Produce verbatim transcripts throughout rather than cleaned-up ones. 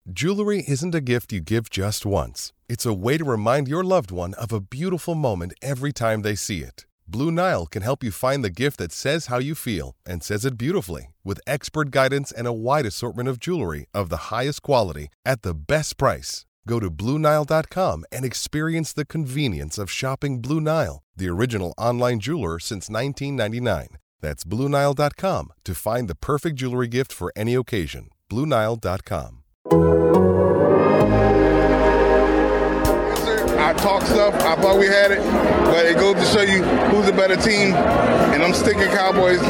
Jewelry isn't a gift you give just once. It's a way to remind your loved one of a beautiful moment every time they see it. Blue Nile can help you find the gift that says how you feel and says it beautifully, with expert guidance and a wide assortment of jewelry of the highest quality at the best price. Go to Blue Nile dot com and experience the convenience of shopping Blue Nile, the original online jeweler since nineteen ninety-nine. That's Blue Nile dot com to find the perfect jewelry gift for any occasion. Blue Nile dot com. I talk stuff. I thought we had it, but it goes to show you who's a better team, and I'm sticking Cowboys.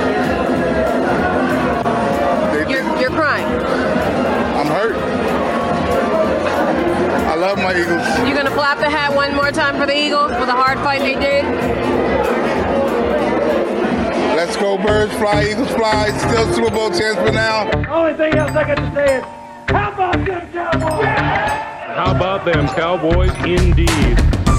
They, you're, you're crying. I'm hurt. I love my Eagles. You gonna flap the hat one more time for the Eagles for the hard fight they did? Let's go, birds fly, Eagles fly. Still Super Bowl chance for now. Only thing else I got to say is, how about them Cowboys? How about them Cowboys, indeed.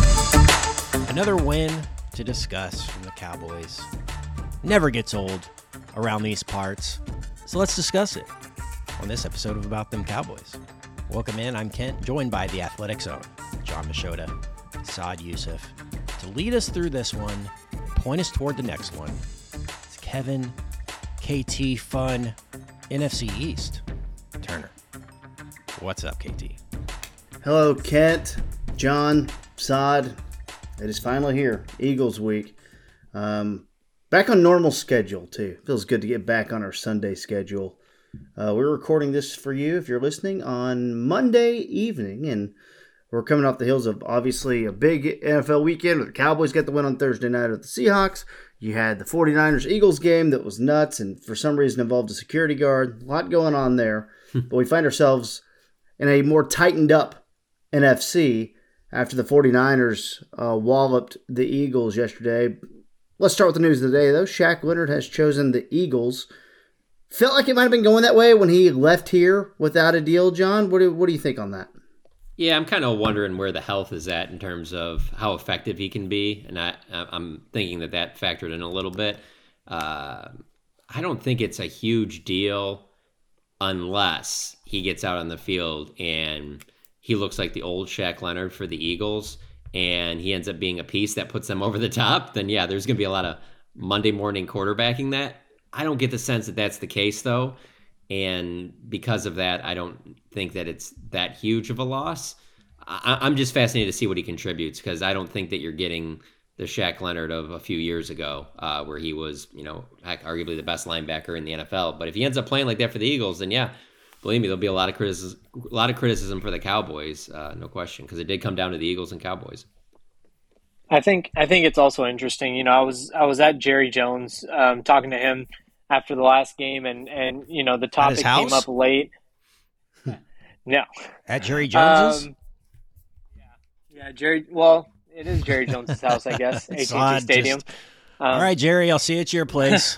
Another win to discuss from the Cowboys. Never gets old around these parts. So let's discuss it on this episode of About Them Cowboys. Welcome in. I'm Kent, joined by the Athletics own John Machota, Saad Youssef. To lead us through this one, point us toward the next one, it's Kevin, K T Fun, N F C East, Turner. What's up, K T? Hello, Kent, John, Saad. It is finally here. Eagles week. Um, back on normal schedule, too. Feels good to get back on our Sunday schedule. Uh, we're recording this for you, if you're listening, on Monday evening. And we're coming off the heels of, obviously, a big N F L weekend where the Cowboys got the win on Thursday night at the Seahawks. You had the 49ers-Eagles game that was nuts and for some reason involved a security guard. A lot going on there. But we find ourselves in a more tightened up N F C after the 49ers uh, walloped the Eagles yesterday. Let's start with the news of the day, though. Shaq Leonard has chosen the Eagles. Felt like it might have been going that way when he left here without a deal, John. What do, what do you think on that? Yeah, I'm kind of wondering where the health is at in terms of how effective he can be, and I, I'm thinking that that factored in a little bit. Uh, I don't think it's a huge deal unless he gets out on the field and he looks like the old Shaq Leonard for the Eagles, and he ends up being a piece that puts them over the top. Then, yeah, there's going to be a lot of Monday morning quarterbacking that. I don't get the sense that that's the case, though. And because of that, I don't think that it's that huge of a loss. I, I'm just fascinated to see what he contributes, because I don't think that you're getting the Shaq Leonard of a few years ago, uh, where he was, you know, arguably the best linebacker in the N F L. But if he ends up playing like that for the Eagles, then yeah, believe me, there'll be a lot of criticism, a lot of criticism for the Cowboys, uh, no question, because it did come down to the Eagles and Cowboys. I think I think it's also interesting. You know, I was I was at Jerry Jones um, talking to him after the last game, and, and you know the topic came up late. No, at Jerry Jones's. Um, yeah, yeah, Jerry. Well, it is Jerry Jones's house, I guess. A T and T Stadium. Just, um, all right, Jerry, I'll see you at your place.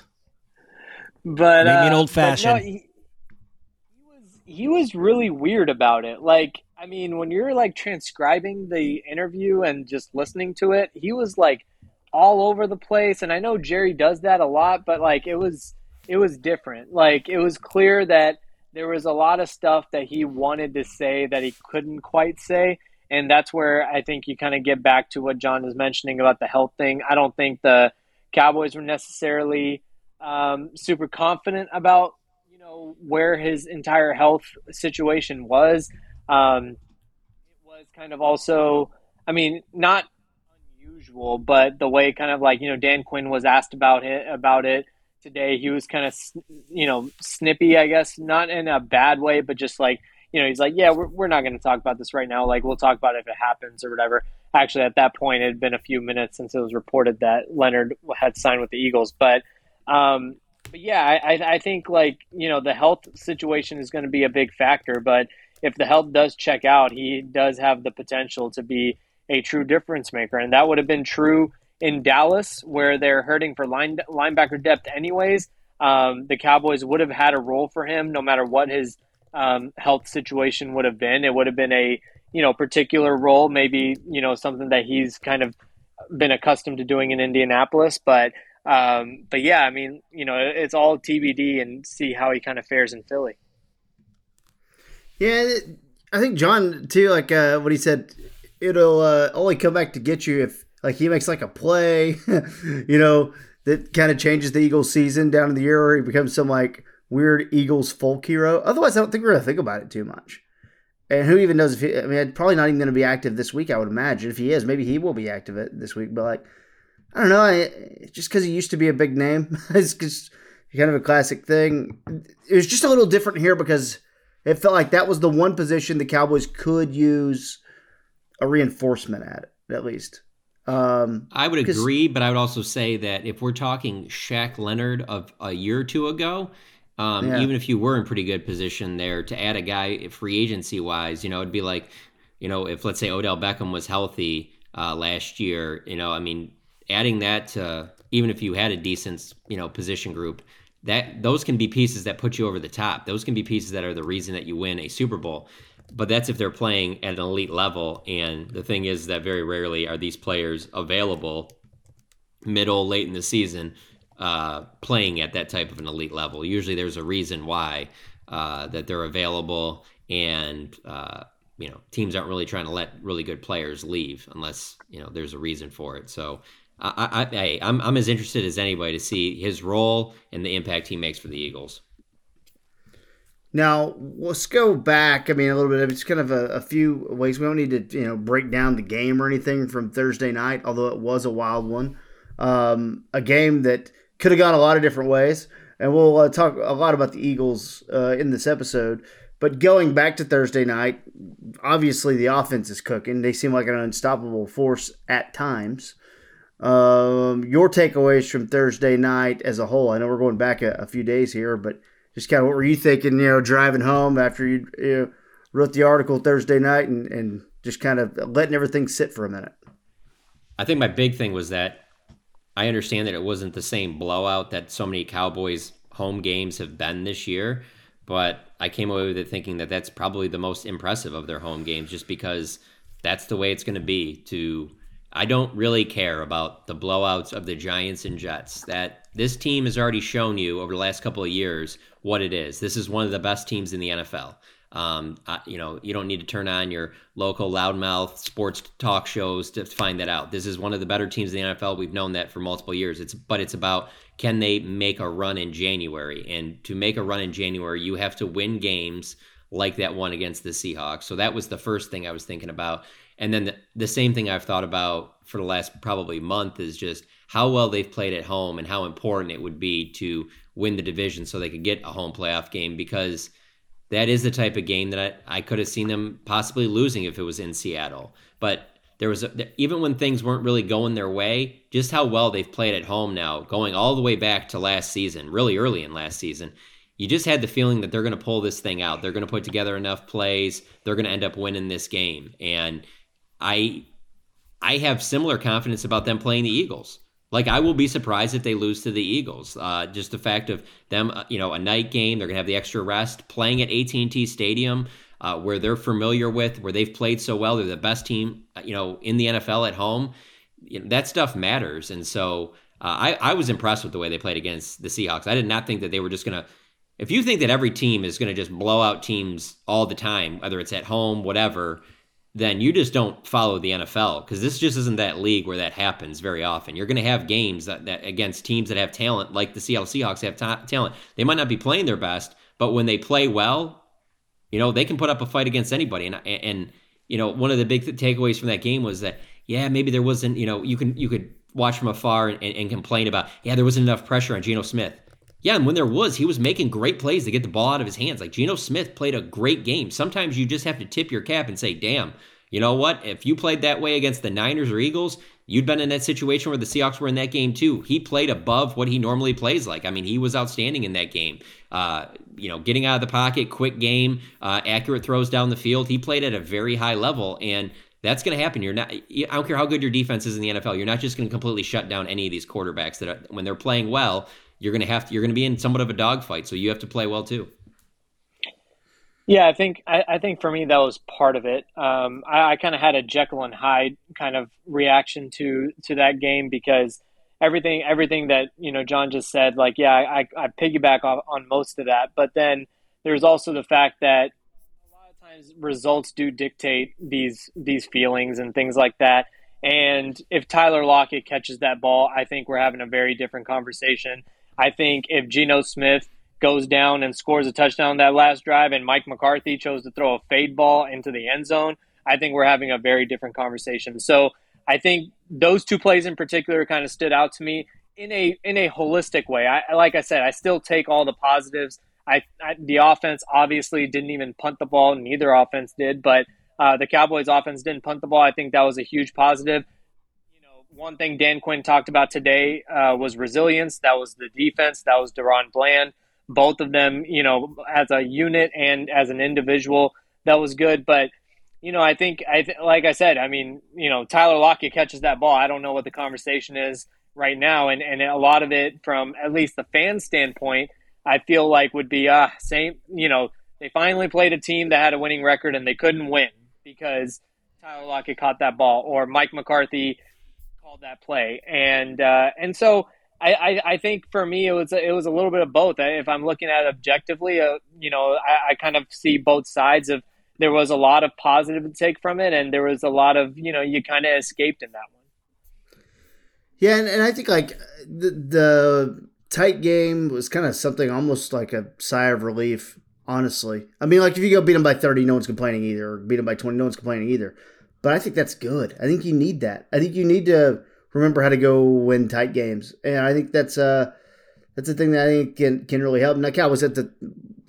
but maybe uh, an old fashioned. No, he, he was he was really weird about it. Like, I mean, when you're like transcribing the interview and just listening to it, he was like all over the place. And I know Jerry does that a lot, but like it was it was different. Like, it was clear that there was a lot of stuff that he wanted to say that he couldn't quite say. And that's where I think you kind of get back to what John was mentioning about the health thing. I don't think the Cowboys were necessarily um, super confident about, you know, where his entire health situation was. Um, it was kind of also, I mean, not unusual, but the way kind of like, you know, Dan Quinn was asked about it, about it today. He was kind of, you know, snippy, I guess, not in a bad way, but just like, you know, he's like, yeah, we're, we're not going to talk about this right now. Like, we'll talk about it if it happens or whatever. Actually, at that point, it had been a few minutes since it was reported that Leonard had signed with the Eagles. But, um, but yeah, I, I think, like, you know, the health situation is going to be a big factor. But if the health does check out, he does have the potential to be a true difference maker. And that would have been true in Dallas, where they're hurting for line linebacker depth anyways. Um, the Cowboys would have had a role for him no matter what his um, health situation would have been. It would have been a, you know, particular role, maybe, you know, something that he's kind of been accustomed to doing in Indianapolis. But, um, but yeah, I mean, you know, it's all T B D and see how he kind of fares in Philly. Yeah, it, I think John too. Like uh, what he said, it'll uh, only come back to get you if like he makes like a play, you know, that kind of changes the Eagles' season down in the year, or he becomes some like weird Eagles folk hero. Otherwise, I don't think we're gonna think about it too much. And who even knows if he? I mean, probably not even going to be active this week. I would imagine if he is, maybe he will be active this week. But like, I don't know. I, just because he used to be a big name, it's just kind of a classic thing. It was just a little different here because it felt like that was the one position the Cowboys could use a reinforcement at, at least. Um, I would agree, but I would also say that if we're talking Shaq Leonard of a year or two ago, um, yeah. even if you were in pretty good position there to add a guy free agency wise, you know, it'd be like, you know, if let's say Odell Beckham was healthy uh, last year, you know, I mean, adding that to even if you had a decent, you know, position group, that those can be pieces that put you over the top. Those can be pieces that are the reason that you win a Super Bowl. But that's if they're playing at an elite level. And the thing is that very rarely are these players available middle, late in the season, uh, playing at that type of an elite level. Usually there's a reason why uh, that they're available, and uh, you know, teams aren't really trying to let really good players leave unless, you know, there's a reason for it. So I, I, I, I'm, I'm as interested as anybody to see his role and the impact he makes for the Eagles. Now, let's go back, I mean, a little bit. It's kind of a, a few ways. We don't need to, you know, break down the game or anything from Thursday night, although it was a wild one. Um, a game that could have gone a lot of different ways. And we'll uh, talk a lot about the Eagles uh, in this episode. But going back to Thursday night, obviously the offense is cooking. They seem like an unstoppable force at times. Um, your takeaways from Thursday night as a whole? I know we're going back a, a few days here, but just kind of what were you thinking, you know, driving home after you, you know, wrote the article Thursday night and, and just kind of letting everything sit for a minute? I think my big thing was that I understand that it wasn't the same blowout that so many Cowboys home games have been this year, but I came away with it thinking that that's probably the most impressive of their home games just because that's the way it's going to be. To I don't really care about the blowouts of the Giants and Jets. That this team has already shown you over the last couple of years what it is. This is one of the best teams in the N F L. Um, I, you know, you don't need to turn on your local loudmouth sports talk shows to find that out. This is one of the better teams in the N F L. We've known that for multiple years. It's but it's about, can they make a run in January? And to make a run in January, you have to win games like that one against the Seahawks. So that was the first thing I was thinking about. And then the, the same thing I've thought about for the last probably month is just how well they've played at home and how important it would be to win the division so they could get a home playoff game, because that is the type of game that I, I could have seen them possibly losing if it was in Seattle. But there was a, even when things weren't really going their way, just how well they've played at home now, going all the way back to last season, really early in last season. You just had the feeling that they're going to pull this thing out. They're going to put together enough plays. They're going to end up winning this game. And I I have similar confidence about them playing the Eagles. Like, I will be surprised if they lose to the Eagles. Uh, just the fact of them, uh, you know, a night game, they're going to have the extra rest, playing at A T and T Stadium, uh, where they're familiar with, where they've played so well. They're the best team, you know, in the N F L at home. You know, that stuff matters. And so uh, I, I was impressed with the way they played against the Seahawks. I did not think that they were just going to, if you think that every team is going to just blow out teams all the time, whether it's at home, whatever, then you just don't follow the N F L, because this just isn't that league where that happens very often. You're going to have games that, that against teams that have talent, like the Seattle Seahawks have ta- talent. They might not be playing their best, but when they play well, you know, they can put up a fight against anybody. And, and you know, one of the big th- takeaways from that game was that, yeah, maybe there wasn't, you know, you can you could watch from afar and, and, and complain about, yeah, there wasn't enough pressure on Geno Smith. Yeah, and when there was, he was making great plays to get the ball out of his hands. Like, Geno Smith played a great game. Sometimes you just have to tip your cap and say, damn, you know what? If you played that way against the Niners or Eagles, you'd been in that situation where the Seahawks were in that game too. He played above what he normally plays like. I mean, he was outstanding in that game. Uh, you know, getting out of the pocket, quick game, uh, accurate throws down the field. He played at a very high level, and that's going to happen. You're not. I don't care how good your defense is in the N F L. You're not just going to completely shut down any of these quarterbacks that are, when they're playing well, you're going to have to, you're going to be in somewhat of a dogfight. So you have to play well too. Yeah, I think I, I think for me that was part of it. Um, I, I kind of had a Jekyll and Hyde kind of reaction to to that game, because everything everything that you know John just said, like, yeah, I, I piggyback off on most of that. But then there's also the fact that a lot of sometimes results do dictate these these feelings and things like that. And if Tyler Lockett catches that ball, I think we're having a very different conversation. I think if Geno Smith goes down and scores a touchdown that last drive and Mike McCarthy chose to throw a fade ball into the end zone, I think we're having a very different conversation. So I think those two plays in particular kind of stood out to me in a in a holistic way. I, like I said, I still take all the positives. I, I the offense obviously didn't even punt the ball. Neither offense did, but uh, the Cowboys offense didn't punt the ball. I think that was a huge positive. You know, one thing Dan Quinn talked about today uh, was resilience. That was the defense. That was DaRon Bland. Both of them, you know, as a unit and as an individual, that was good. But, you know, I think, I th- like I said, I mean, you know, Tyler Lockett catches that ball. I don't know what the conversation is right now. And, and a lot of it from at least the fan standpoint, I feel like would be, uh, same, you know, they finally played a team that had a winning record and they couldn't win because Tyler Lockett caught that ball or Mike McCarthy called that play. And, uh, and so, I, I, I think for me it was it was a little bit of both. If I'm looking at it objectively, uh, you know, I, I kind of see both sides of. There was a lot of positive to take from it, and there was a lot of, you know, you kind of escaped in that one. Yeah, and, and I think like the, the tight game was kind of something almost like a sigh of relief. Honestly, I mean, like if you go beat them by thirty, no one's complaining either, or beat them by twenty, no one's complaining either. But I think that's good. I think you need that. I think you need to remember how to go win tight games, and I think that's uh that's a thing that I think can can really help. Now, Cowboys at the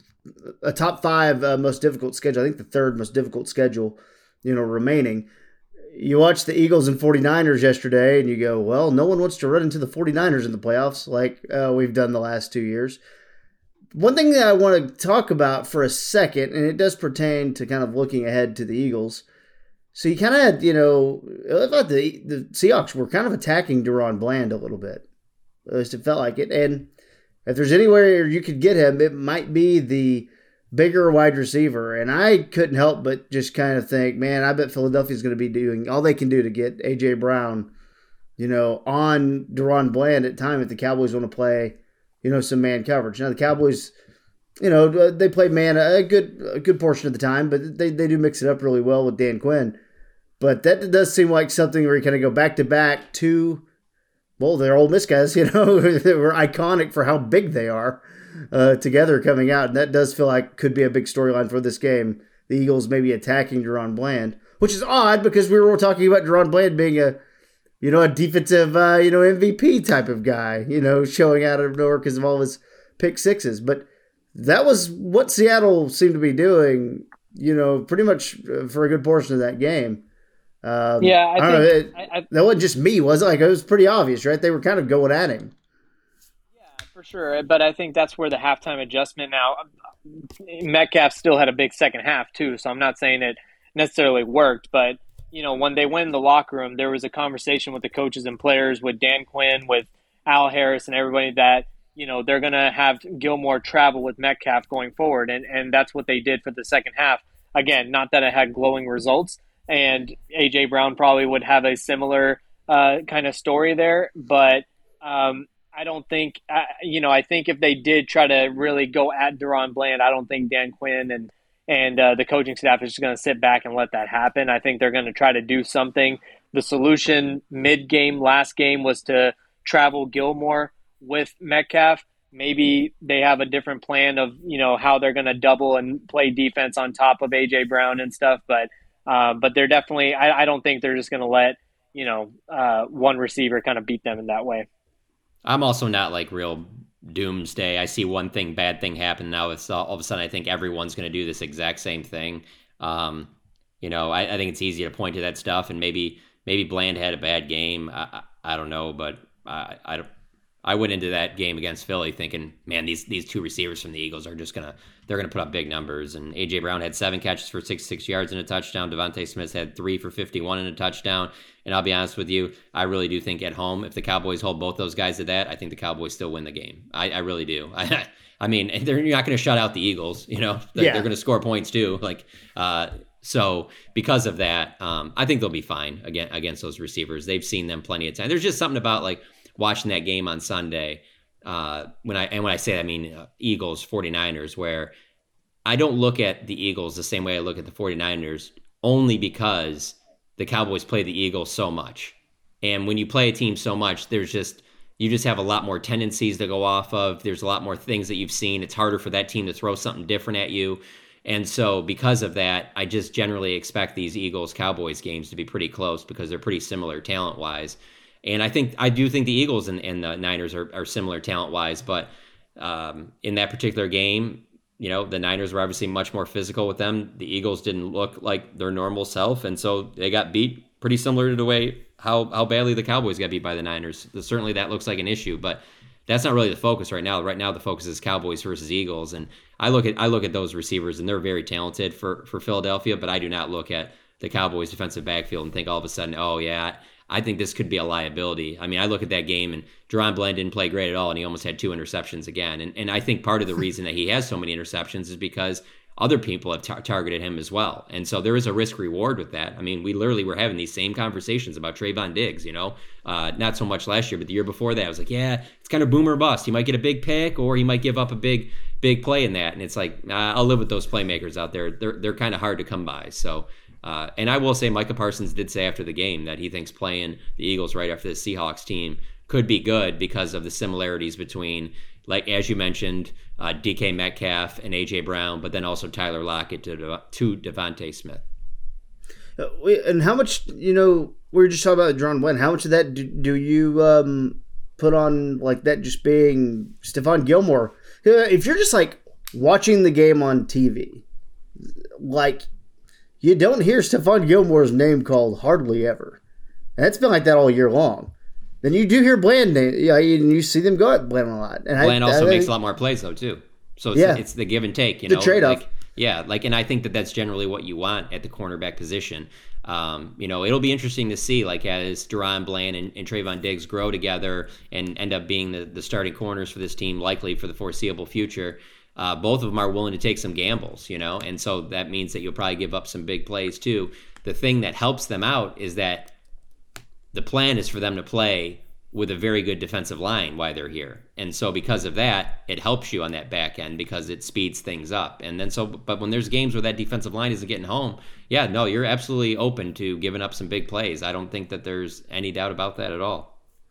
a top five uh, most difficult schedule. I think the third most difficult schedule, you know, remaining. You watch the Eagles and 49ers yesterday, and you go, well, no one wants to run into the 49ers in the playoffs like uh, we've done the last two years. One thing that I want to talk about for a second, and it does pertain to kind of looking ahead to the Eagles. So you kind of had, you know, I thought the the Seahawks were kind of attacking DaRon Bland a little bit. At least it felt like it. And if there's anywhere you could get him, it might be the bigger wide receiver. And I couldn't help but just kind of think, man, I bet Philadelphia's going to be doing all they can do to get A J Brown, you know, on DaRon Bland at time if the Cowboys want to play, you know, some man coverage. Now the Cowboys, you know, they play man a good a good portion of the time, but they, they do mix it up really well with Dan Quinn. But that does seem like something where you kind of go back-to-back to, well, they're Ole Miss guys, you know, they were iconic for how big they are uh, together coming out. And that does feel like could be a big storyline for this game. The Eagles maybe attacking DaRon Bland, which is odd because we were talking about DaRon Bland being a, you know, a defensive, uh, you know, M V P type of guy, you know, showing out of nowhere because of all his pick sixes. But that was what Seattle seemed to be doing, you know, pretty much for a good portion of that game. Um, yeah, I, I don't think, know. It, I, I, that wasn't just me, was it? Like, it was pretty obvious, right? They were kind of going at him. Yeah, for sure. But I think that's where the halftime adjustment now. Metcalf still had a big second half too, so I'm not saying it necessarily worked. But you know, when they went in the locker room, there was a conversation with the coaches and players, with Dan Quinn, with Al Harris, and everybody that you know they're gonna have Gilmore travel with Metcalf going forward, and and that's what they did for the second half. Again, not that it had glowing results. And A J Brown probably would have a similar uh, kind of story there. But um, I don't think, uh, you know, I think if they did try to really go at DaRon Bland, I don't think Dan Quinn and, and uh, the coaching staff is just going to sit back and let that happen. I think they're going to try to do something. The solution mid-game, last game, was to travel Gilmore with Metcalf. Maybe they have a different plan of, you know, how they're going to double and play defense on top of A J Brown and stuff. But Uh, but they're definitely, I, I don't think they're just going to let, you know, uh, one receiver kind of beat them in that way. I'm also not like real doomsday. I see one thing, bad thing happen. Now it's all, all of a sudden I think everyone's going to do this exact same thing. Um, you know, I, I think it's easy to point to that stuff, and maybe maybe Bland had a bad game. I, I, I don't know, but I, I don't. I went into that game against Philly thinking, man, these these two receivers from the Eagles are just gonna they're gonna put up big numbers. And A J Brown had seven catches for sixty-six yards and a touchdown. Devontae Smith had three for fifty-one and a touchdown. And I'll be honest with you, I really do think at home, if the Cowboys hold both those guys to that, I think the Cowboys still win the game. I, I really do. I, I mean, they're not going to shut out the Eagles. You know, they're, yeah. they're going to score points too. Like, uh, so because of that, um, I think they'll be fine again against those receivers. They've seen them plenty of time. There's just something about like watching that game on Sunday. Uh, when I and when I say that, I mean uh, Eagles, 49ers, where I don't look at the Eagles the same way I look at the 49ers, only because the Cowboys play the Eagles so much. And when you play a team so much, there's just, you just have a lot more tendencies to go off of. There's a lot more things that you've seen. It's harder for that team to throw something different at you. And so because of that, I just generally expect these Eagles-Cowboys games to be pretty close because they're pretty similar talent-wise. And I think I do think the Eagles and, and the Niners are, are similar talent-wise, but um, in that particular game, you know, the Niners were obviously much more physical with them. The Eagles didn't look like their normal self, and so they got beat pretty similar to the way how, how badly the Cowboys got beat by the Niners. Certainly that looks like an issue, but that's not really the focus right now. Right now the focus is Cowboys versus Eagles, and I look at I look at those receivers, and they're very talented for, for Philadelphia, but I do not look at the Cowboys defensive backfield and think all of a sudden, oh yeah, I think this could be a liability. I mean, I look at that game, and Deron Bland didn't play great at all, and he almost had two interceptions again. And and I think part of the reason that he has so many interceptions is because other people have tar- targeted him as well. And so there is a risk reward with that. I mean, we literally were having these same conversations about Trayvon Diggs, you know, uh, not so much last year, but the year before that, I was like, yeah, it's kind of boomer bust. He might get a big pick, or he might give up a big, big play in that. And it's like, uh, I'll live with those playmakers out there. They're, they're kind of hard to come by. So, Uh, and I will say Micah Parsons did say after the game that he thinks playing the Eagles right after the Seahawks team could be good because of the similarities between, like as you mentioned, uh, D K Metcalf and A J Brown, but then also Tyler Lockett to, to Devontae Smith. Uh, and how much, you know, we were just talking about Deron Bland. How much of that do, do you um, put on like that just being Stephon Gilmore? If you're just like watching the game on T V, like, you don't hear Stephon Gilmore's name called hardly ever. And it's been like that all year long. Then you do hear Bland name, yeah, and you see them go at Bland a lot. And Bland I, also I, makes I, a lot more plays though too. So it's, yeah. it's the give and take, you the know, trade-off. Like, yeah, like, and I think that that's generally what you want at the cornerback position. Um, you know, it'll be interesting to see, like, as Deron Bland and, and Trayvon Diggs grow together and end up being the, the starting corners for this team, likely for the foreseeable future. Uh, both of them are willing to take some gambles, you know, and so that means that you'll probably give up some big plays too. The thing that helps them out is that the plan is for them to play with a very good defensive line while they're here. And so because of that, it helps you on that back end because it speeds things up. And then so, but when there's games where that defensive line isn't getting home, yeah, no, you're absolutely open to giving up some big plays. I don't think that there's any doubt about that at all.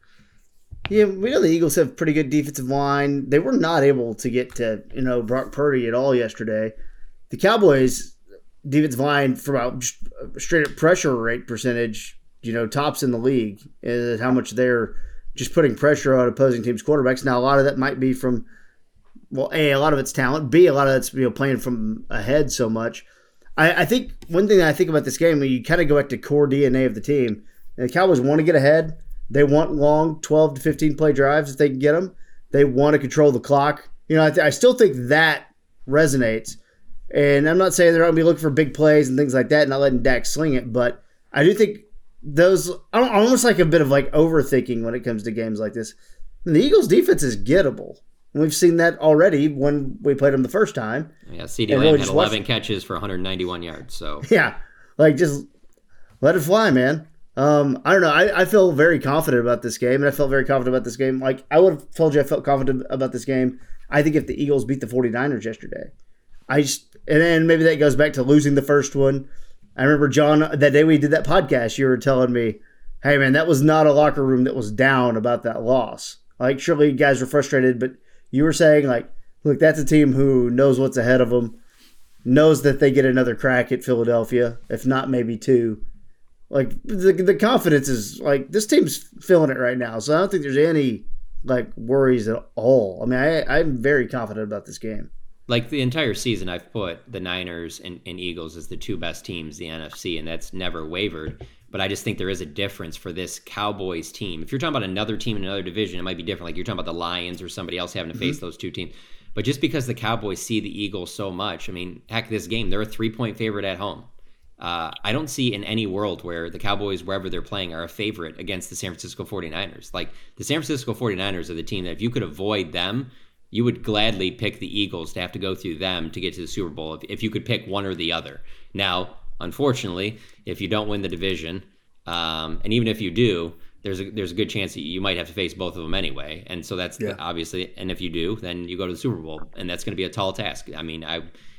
Yeah, we know the Eagles have pretty good defensive line. They were not able to get to, you know, Brock Purdy at all yesterday. The Cowboys defensive line for about just straight up pressure rate percentage, you know, tops in the league, is how much they're just putting pressure on opposing teams' quarterbacks. Now, a lot of that might be from, well, A, a lot of it's talent. B, a lot of that's, you know, playing from ahead so much. I, I think one thing that I think about this game, when you kind of go back to core D N A of the team, and the Cowboys want to get ahead. They want long twelve to fifteen play drives if they can get them. They want to control the clock. You know, I, th- I still think that resonates. And I'm not saying they're going to be looking for big plays and things like that, not letting Dak sling it, but I do think those – almost like a bit of like overthinking when it comes to games like this. And the Eagles' defense is gettable. And we've seen that already when we played them the first time. Yeah, CeeDee Lamb really had eleven catches for one hundred ninety-one yards. So yeah, like just let it fly, man. Um, I don't know. I, I feel very confident about this game, and I felt very confident about this game. Like, I would have told you I felt confident about this game. I think if the Eagles beat the 49ers yesterday. I just, and then maybe that goes back to losing the first one. I remember, John, that day we did that podcast, you were telling me, hey, man, that was not a locker room that was down about that loss. Like, surely you guys were frustrated, but you were saying, like, look, that's a team who knows what's ahead of them, knows that they get another crack at Philadelphia, if not maybe two. Like, the the confidence is, like, this team's feeling it right now. So I don't think there's any, like, worries at all. I mean, I, I'm very confident about this game. Like, the entire season, I've put the Niners and, and Eagles as the two best teams in the N F C, and that's never wavered. But I just think there is a difference for this Cowboys team. If you're talking about another team in another division, it might be different. Like, you're talking about the Lions or somebody else having to face mm-hmm. those two teams. But just because the Cowboys see the Eagles so much, I mean, heck, this game, they're a three-point favorite at home. Uh, I don't see in any world where the Cowboys, wherever they're playing, are a favorite against the San Francisco 49ers. Like, the San Francisco 49ers are the team that if you could avoid them, you would gladly pick the Eagles to have to go through them to get to the Super Bowl if, if you could pick one or the other. Now, unfortunately, if you don't win the division, um, and even if you do, there's a, there's a good chance that you might have to face both of them anyway. And so that's yeah. the, obviously, and if you do, then you go to the Super Bowl, and that's going to be a tall task. I mean, I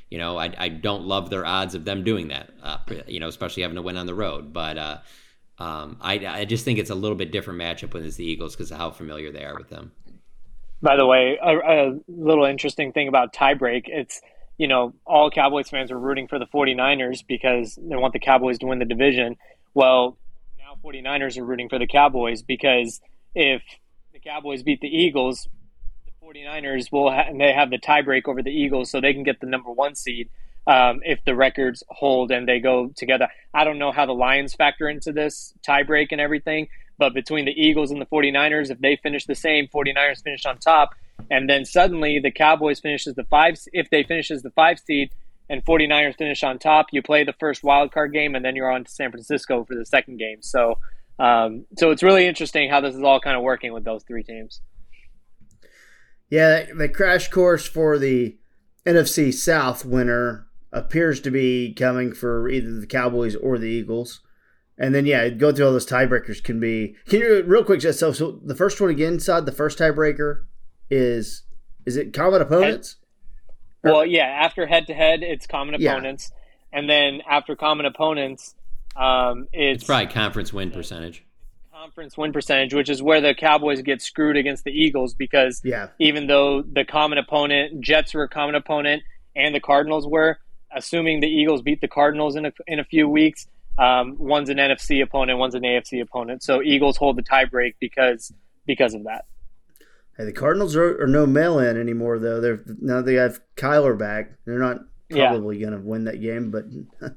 You know, I, I don't love their odds of them doing that, uh, you know, especially having to win on the road. But uh, um, I, I just think it's a little bit different matchup when it's the Eagles because of how familiar they are with them. By the way, a, a little interesting thing about tiebreak, it's, you know, all Cowboys fans are rooting for the 49ers because they want the Cowboys to win the division. Well, now 49ers are rooting for the Cowboys because if the Cowboys beat the Eagles, the 49ers will ha- and they have the tiebreak over the Eagles, so they can get the number one seed um, if the records hold and they go together. I don't know how the Lions factor into this tiebreak and everything, but between the Eagles and the 49ers, if they finish the same, 49ers finish on top, and then suddenly the Cowboys finishes the five, if they finish as the five seed and 49ers finish on top, you play the first wild card game and then you're on to San Francisco for the second game. So, um, so it's really interesting how this is all kind of working with those three teams. Yeah, the crash course for the N F C South winner appears to be coming for either the Cowboys or the Eagles. And then, yeah, go through all those tiebreakers can be – can you – real quick, just so, so the first one again, Sod, the first tiebreaker is – is it common opponents? Head, well, yeah, after head-to-head, it's common Yeah. opponents. And then after common opponents, um, it's, It's probably conference win percentage. conference win percentage, which is where the Cowboys get screwed against the Eagles because Yeah. even though the common opponent, Jets were a common opponent, and the Cardinals were, assuming the Eagles beat the Cardinals in a, in a few weeks, um, one's an N F C opponent, one's an A F C opponent. So Eagles hold the tiebreak because because of that. Hey, the Cardinals are, are no mail-in anymore, though. They're now they have Kyler back. They're not probably yeah. going to win that game, but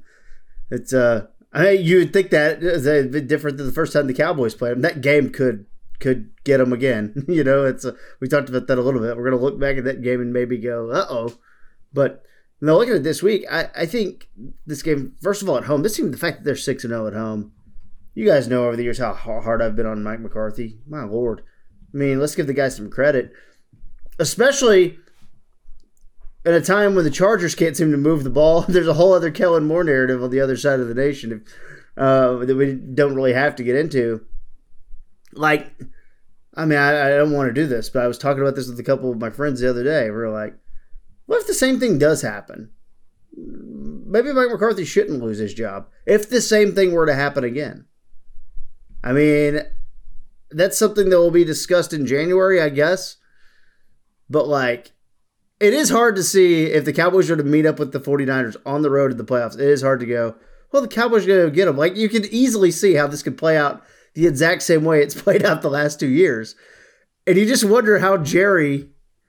it's uh, I mean, you would think that is a bit different than the first time the Cowboys played them. That game could could get them again. you know, it's a, we talked about that a little bit. We're going to look back at that game and maybe go, uh oh, but. Now, looking at this week, I, I think this game, first of all, at home, this team, the fact that they're six and oh at home, you guys know over the years how hard I've been on Mike McCarthy. My Lord. I mean, let's give the guy some credit. Especially at a time when the Chargers can't seem to move the ball. There's a whole other Kellen Moore narrative on the other side of the nation uh, that we don't really have to get into. Like, I mean, I, I don't want to do this, but I was talking about this with a couple of my friends the other day. We were like, what if the same thing does happen? Maybe Mike McCarthy shouldn't lose his job if the same thing were to happen again. I mean, that's something that will be discussed in January, I guess. But, like, it is hard to see if the Cowboys were to meet up with the 49ers on the road in the playoffs. It is hard to go, well, the Cowboys are going to get them. Like, you can easily see how this could play out the exact same way it's played out the last two years. And you just wonder how Jerry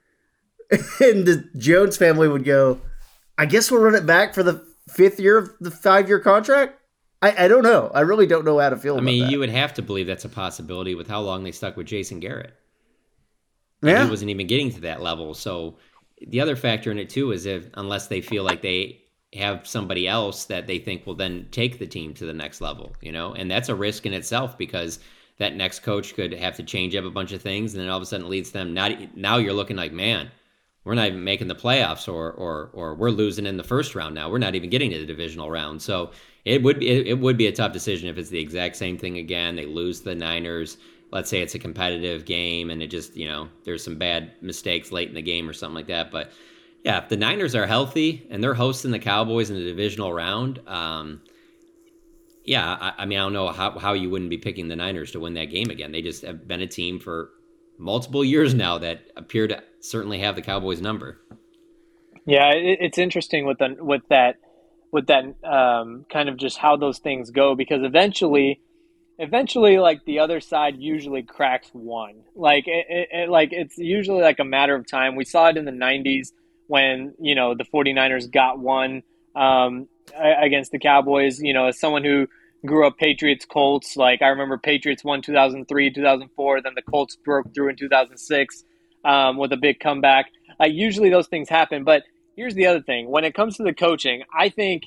and the Jones family would go, I guess we'll run it back for the fifth year of the five-year contract? I, I don't know. I really don't know how to feel I about mean, that. you would have to believe that's a possibility with how long they stuck with Jason Garrett. Yeah. And he wasn't even getting to that level. So the other factor in it, too, is if unless they feel like they have somebody else that they think will then take the team to the next level, you know? And that's a risk in itself because that next coach could have to change up a bunch of things, and then all of a sudden it leads them. Not, now you're looking like, man, we're not even making the playoffs, or or or we're losing in the first round now. We're not even getting to the divisional round. So it would be it, it would be a tough decision if it's the exact same thing again. They lose the Niners. Let's say it's a competitive game and it just, you know, there's some bad mistakes late in the game or something like that. But yeah, if the Niners are healthy and they're hosting the Cowboys in the divisional round, um, yeah, I, I mean, I don't know how, how you wouldn't be picking the Niners to win that game again. They just have been a team for multiple years now that appear to certainly have the Cowboys number. Yeah, it, it's interesting with the with that with that um, kind of just how those things go, because eventually, eventually, like the other side usually cracks one. Like it, it, it like it's usually like a matter of time. We saw it in the nineties when, you know, the 49ers got one um, against the Cowboys. You know, as someone who grew up Patriots Colts, like I remember Patriots won two thousand three, two thousand four, then the Colts broke through in two thousand six um, with a big comeback. Uh, usually those things happen, but here's the other thing. When it comes to the coaching, I think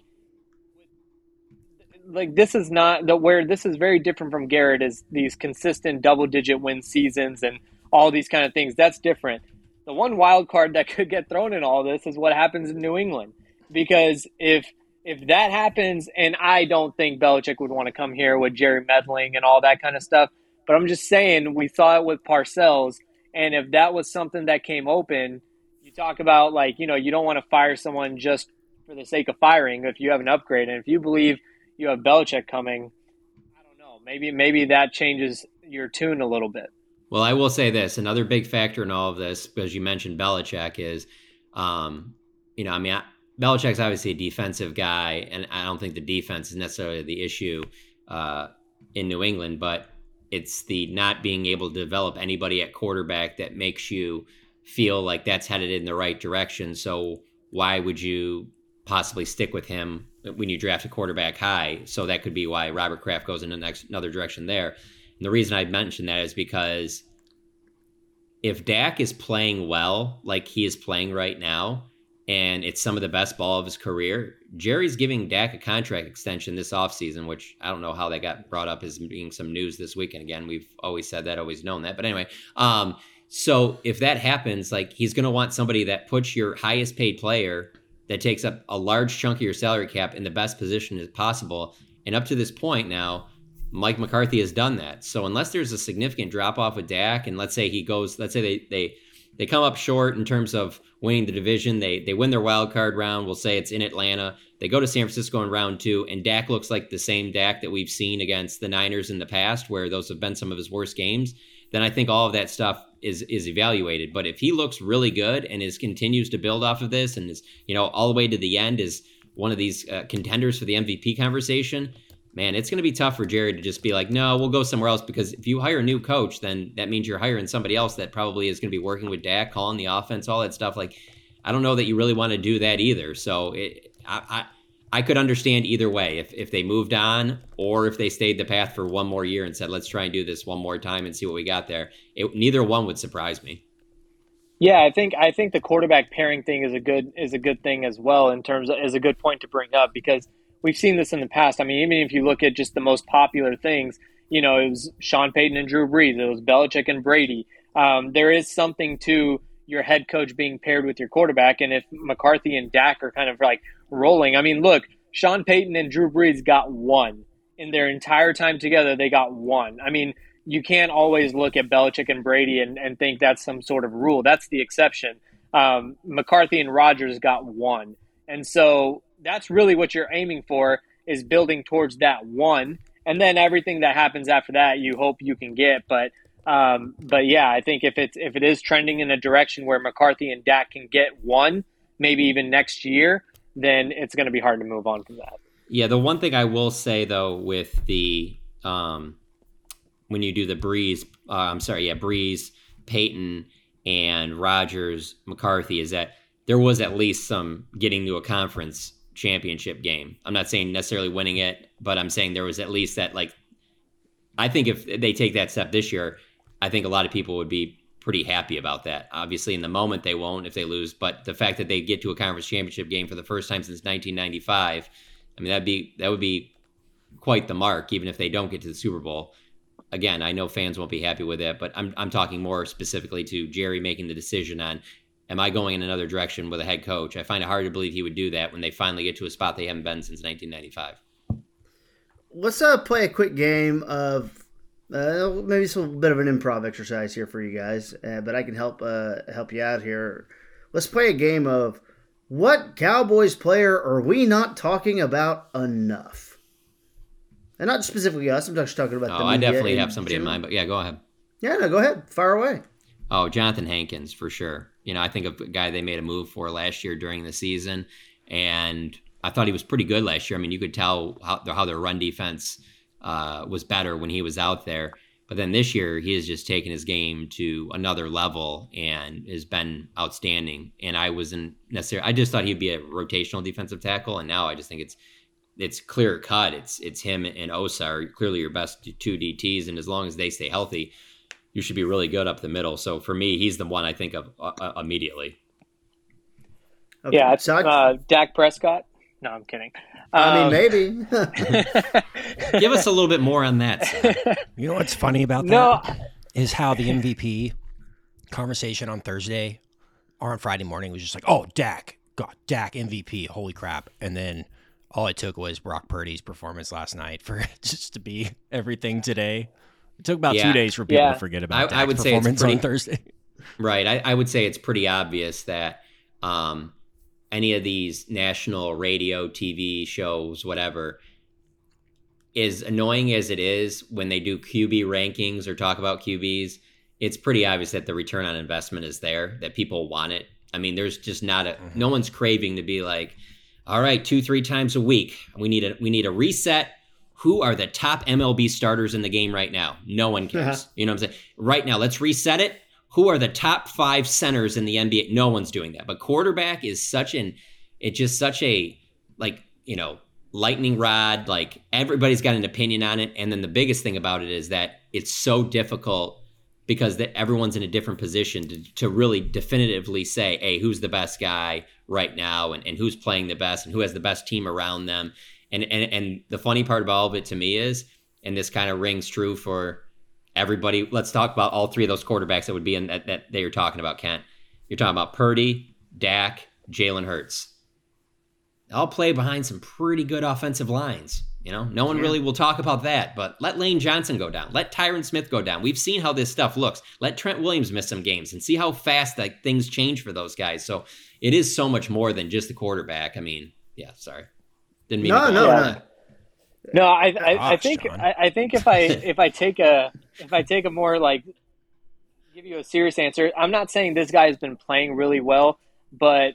like this is not the where this is very different from Garrett is these consistent double digit win seasons and all these kind of things. That's different. The one wild card that could get thrown in all this is what happens in New England, because if If that happens, and I don't think Belichick would want to come here with Jerry meddling and all that kind of stuff, but I'm just saying we saw it with Parcells, and if that was something that came open, you talk about like, you know, you don't want to fire someone just for the sake of firing if you have an upgrade. And if you believe you have Belichick coming, I don't know, maybe maybe that changes your tune a little bit. Well, I will say this. Another big factor in all of this, because you mentioned Belichick, is, um, you know, I mean, I, Belichick's obviously a defensive guy, and I don't think the defense is necessarily the issue uh, in New England, but it's the not being able to develop anybody at quarterback that makes you feel like that's headed in the right direction. So why would you possibly stick with him when you draft a quarterback high? So that could be why Robert Kraft goes in the next another direction there. And the reason I mentioned that is because if Dak is playing well, like he is playing right now, and it's some of the best ball of his career, Jerry's giving Dak a contract extension this offseason, which I don't know how that got brought up as being some news this weekend. Again, we've always said that, always known that. But anyway, um, so if that happens, like he's going to want somebody that puts your highest paid player that takes up a large chunk of your salary cap in the best position as possible. And up to this point now, Mike McCarthy has done that. So unless there's a significant drop off with Dak, and let's say he goes, let's say they they they come up short in terms of winning the division, they they win their wild card round. We'll say it's in Atlanta. They go to San Francisco in round two, and Dak looks like the same Dak that we've seen against the Niners in the past, where those have been some of his worst games. Then I think all of that stuff is is evaluated. But if he looks really good and is continues to build off of this, and is, you know, all the way to the end is one of these uh, contenders for the M V P conversation, man, it's going to be tough for Jerry to just be like, no, we'll go somewhere else. Because if you hire a new coach, then that means you're hiring somebody else that probably is going to be working with Dak, calling the offense, all that stuff. Like, I don't know that you really want to do that either. So it, I, I I could understand either way, if if they moved on or if they stayed the path for one more year and said, let's try and do this one more time and see what we got there. It, neither one would surprise me. Yeah, I think I think the quarterback pairing thing is a good is a good thing as well, in terms of, is a good point to bring up, because we've seen this in the past. I mean, even if you look at just the most popular things, you know, it was Sean Payton and Drew Brees, it was Belichick and Brady. Um, there is something to your head coach being paired with your quarterback, and if McCarthy and Dak are kind of like rolling, I mean, look, Sean Payton and Drew Brees got one in their entire time together. They got one. I mean, you can't always look at Belichick and Brady and, and think that's some sort of rule. That's the exception. Um, McCarthy and Rodgers got one. And so that's really what you're aiming for, is building towards that one. And then everything that happens after that, you hope you can get. But um, but yeah, I think if it's if it is trending in a direction where McCarthy and Dak can get one, maybe even next year, then it's going to be hard to move on from that. Yeah, the one thing I will say, though, with the um, when you do the Brees, uh, I'm sorry, yeah, Brees, Peyton, and Rodgers, McCarthy, is that there was at least some getting to a conference championship game. I'm not saying necessarily winning it, but I'm saying there was at least that, like, I think if they take that step this year, I think a lot of people would be pretty happy about that. Obviously, in the moment, they won't if they lose, but the fact that they get to a conference championship game for the first time since nineteen ninety-five, I mean, that'd be that would be quite the mark, even if they don't get to the Super Bowl. Again, I know fans won't be happy with it, but I'm I'm talking more specifically to Jerry making the decision on, am I going in another direction with a head coach? I find it hard to believe he would do that when they finally get to a spot they haven't been since nineteen ninety-five. Let's uh, play a quick game of uh, maybe some bit of an improv exercise here for you guys, uh, but I can help uh, help you out here. Let's play a game of what Cowboys player are we not talking about enough? And not specifically us. I'm just talking about oh, the I definitely in have somebody general. in mind, but yeah, go ahead. Yeah, no, go ahead. Fire away. Oh, Jonathan Hankins, for sure. You know, I think of a guy they made a move for last year during the season, and I thought he was pretty good last year. I mean, you could tell how, how their run defense uh, was better when he was out there. But then this year, he has just taken his game to another level and has been outstanding. And I wasn't necessarily, I just thought he'd be a rotational defensive tackle, and now I just think it's it's clear cut. It's it's him and Osa are clearly your best two D Ts, and as long as they stay healthy, you should be really good up the middle. So for me, he's the one I think of uh, immediately. Okay. Yeah, it's uh, Dak Prescott. No, I'm kidding. I um, mean, maybe. Give us a little bit more on that. You know what's funny about that no. is how the M V P conversation on Thursday or on Friday morning was just like, oh, Dak, God, Dak M V P, holy crap. And then all it took was Brock Purdy's performance last night for it just to be everything today. It took about yeah. two days for people yeah. to forget about I, Dak's I would say performance it's pretty, on Thursday. Right. I, I would say it's pretty obvious that um, any of these national radio, T V shows, whatever, as annoying as it is when they do Q B rankings or talk about Q Bs, it's pretty obvious that the return on investment is there, that people want it. I mean, there's just not a, mm-hmm. no one's craving to be like, all right, two, three times a week, we need a, we need a reset. Who are the top M L B starters in the game right now? No one cares. Uh-huh. You know what I'm saying? Right now, let's reset it. Who are the top five centers in the N B A? No one's doing that. But quarterback is such an, it's just such a, like, you know, lightning rod. Like, everybody's got an opinion on it. And then the biggest thing about it is that it's so difficult because that everyone's in a different position to, to really definitively say, hey, who's the best guy right now, and, and who's playing the best and who has the best team around them. And, and and the funny part about all of it to me is, and this kind of rings true for everybody, let's talk about all three of those quarterbacks that would be in that, that they you're talking about, Kent. You're talking about Purdy, Dak, Jalen Hurts. All play behind some pretty good offensive lines. You know, no one yeah. really will talk about that, but let Lane Johnson go down. Let Tyron Smith go down. We've seen how this stuff looks. Let Trent Williams miss some games and see how fast like things change for those guys. So it is so much more than just the quarterback. I mean, yeah, sorry. Didn't mean no, to no, no. No, I, I, I think I, I think if I if I take a if I take a more like give you a serious answer, I'm not saying this guy has been playing really well, but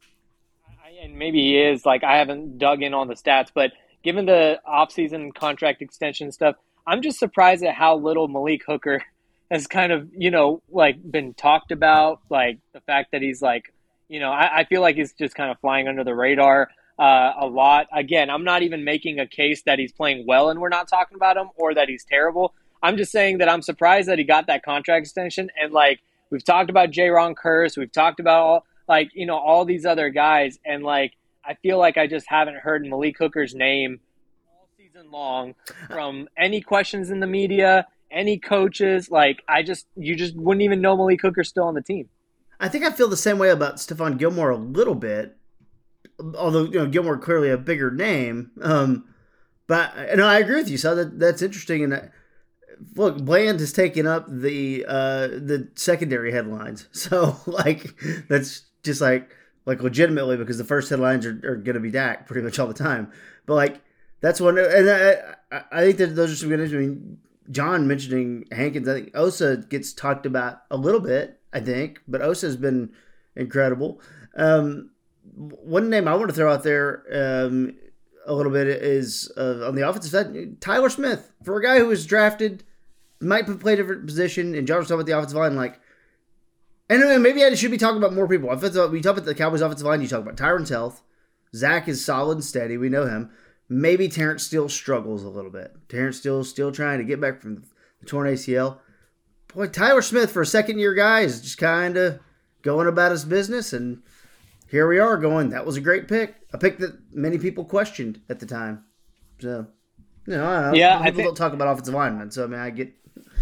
I, and maybe he is. Like, I haven't dug in on the stats, but given the offseason contract extension stuff, I'm just surprised at how little Malik Hooker has kind of, you know, like been talked about. Like the fact that he's like, you know, I, I feel like he's just kind of flying under the radar uh, a lot. Again, I'm not even making a case that he's playing well and we're not talking about him, or that he's terrible. I'm just saying that I'm surprised that he got that contract extension. And like, we've talked about J-Ron Curse, we've talked about all, like, you know, all these other guys. And like, I feel like I just haven't heard Malik Hooker's name all season long from any questions in the media, any coaches. Like, I just, you just wouldn't even know Malik Hooker's still on the team. I think I feel the same way about Stephon Gilmore a little bit, although, you know, Gilmore clearly a bigger name. Um, but, and I agree with you, so that that's interesting. And look, Bland has taken up the uh, the secondary headlines, so like that's just like. Like, legitimately, because the first headlines are, are going to be Dak pretty much all the time. But, like, that's one. And I, I think that those are some good news. I mean, John mentioning Hankins, I think Osa gets talked about a little bit, I think. But Osa has been incredible. Um, one name I want to throw out there um, a little bit is uh, on the offensive side, Tyler Smith. For a guy who was drafted, might play a different position, and John was talking about the offensive line, like, and maybe I should be talking about more people. Offensive, we talk about the Cowboys offensive line, you talk about Tyron's health. Zach is solid and steady. We know him. Maybe Terrence Steele struggles a little bit. Terrence Steele is still trying to get back from the torn A C L. Boy, Tyler Smith, for a second-year guy, is just kind of going about his business. And here we are going, that was a great pick. A pick that many people questioned at the time. So, you know, I don't know. Yeah, people I think, don't talk about offensive linemen. So, I mean, I get,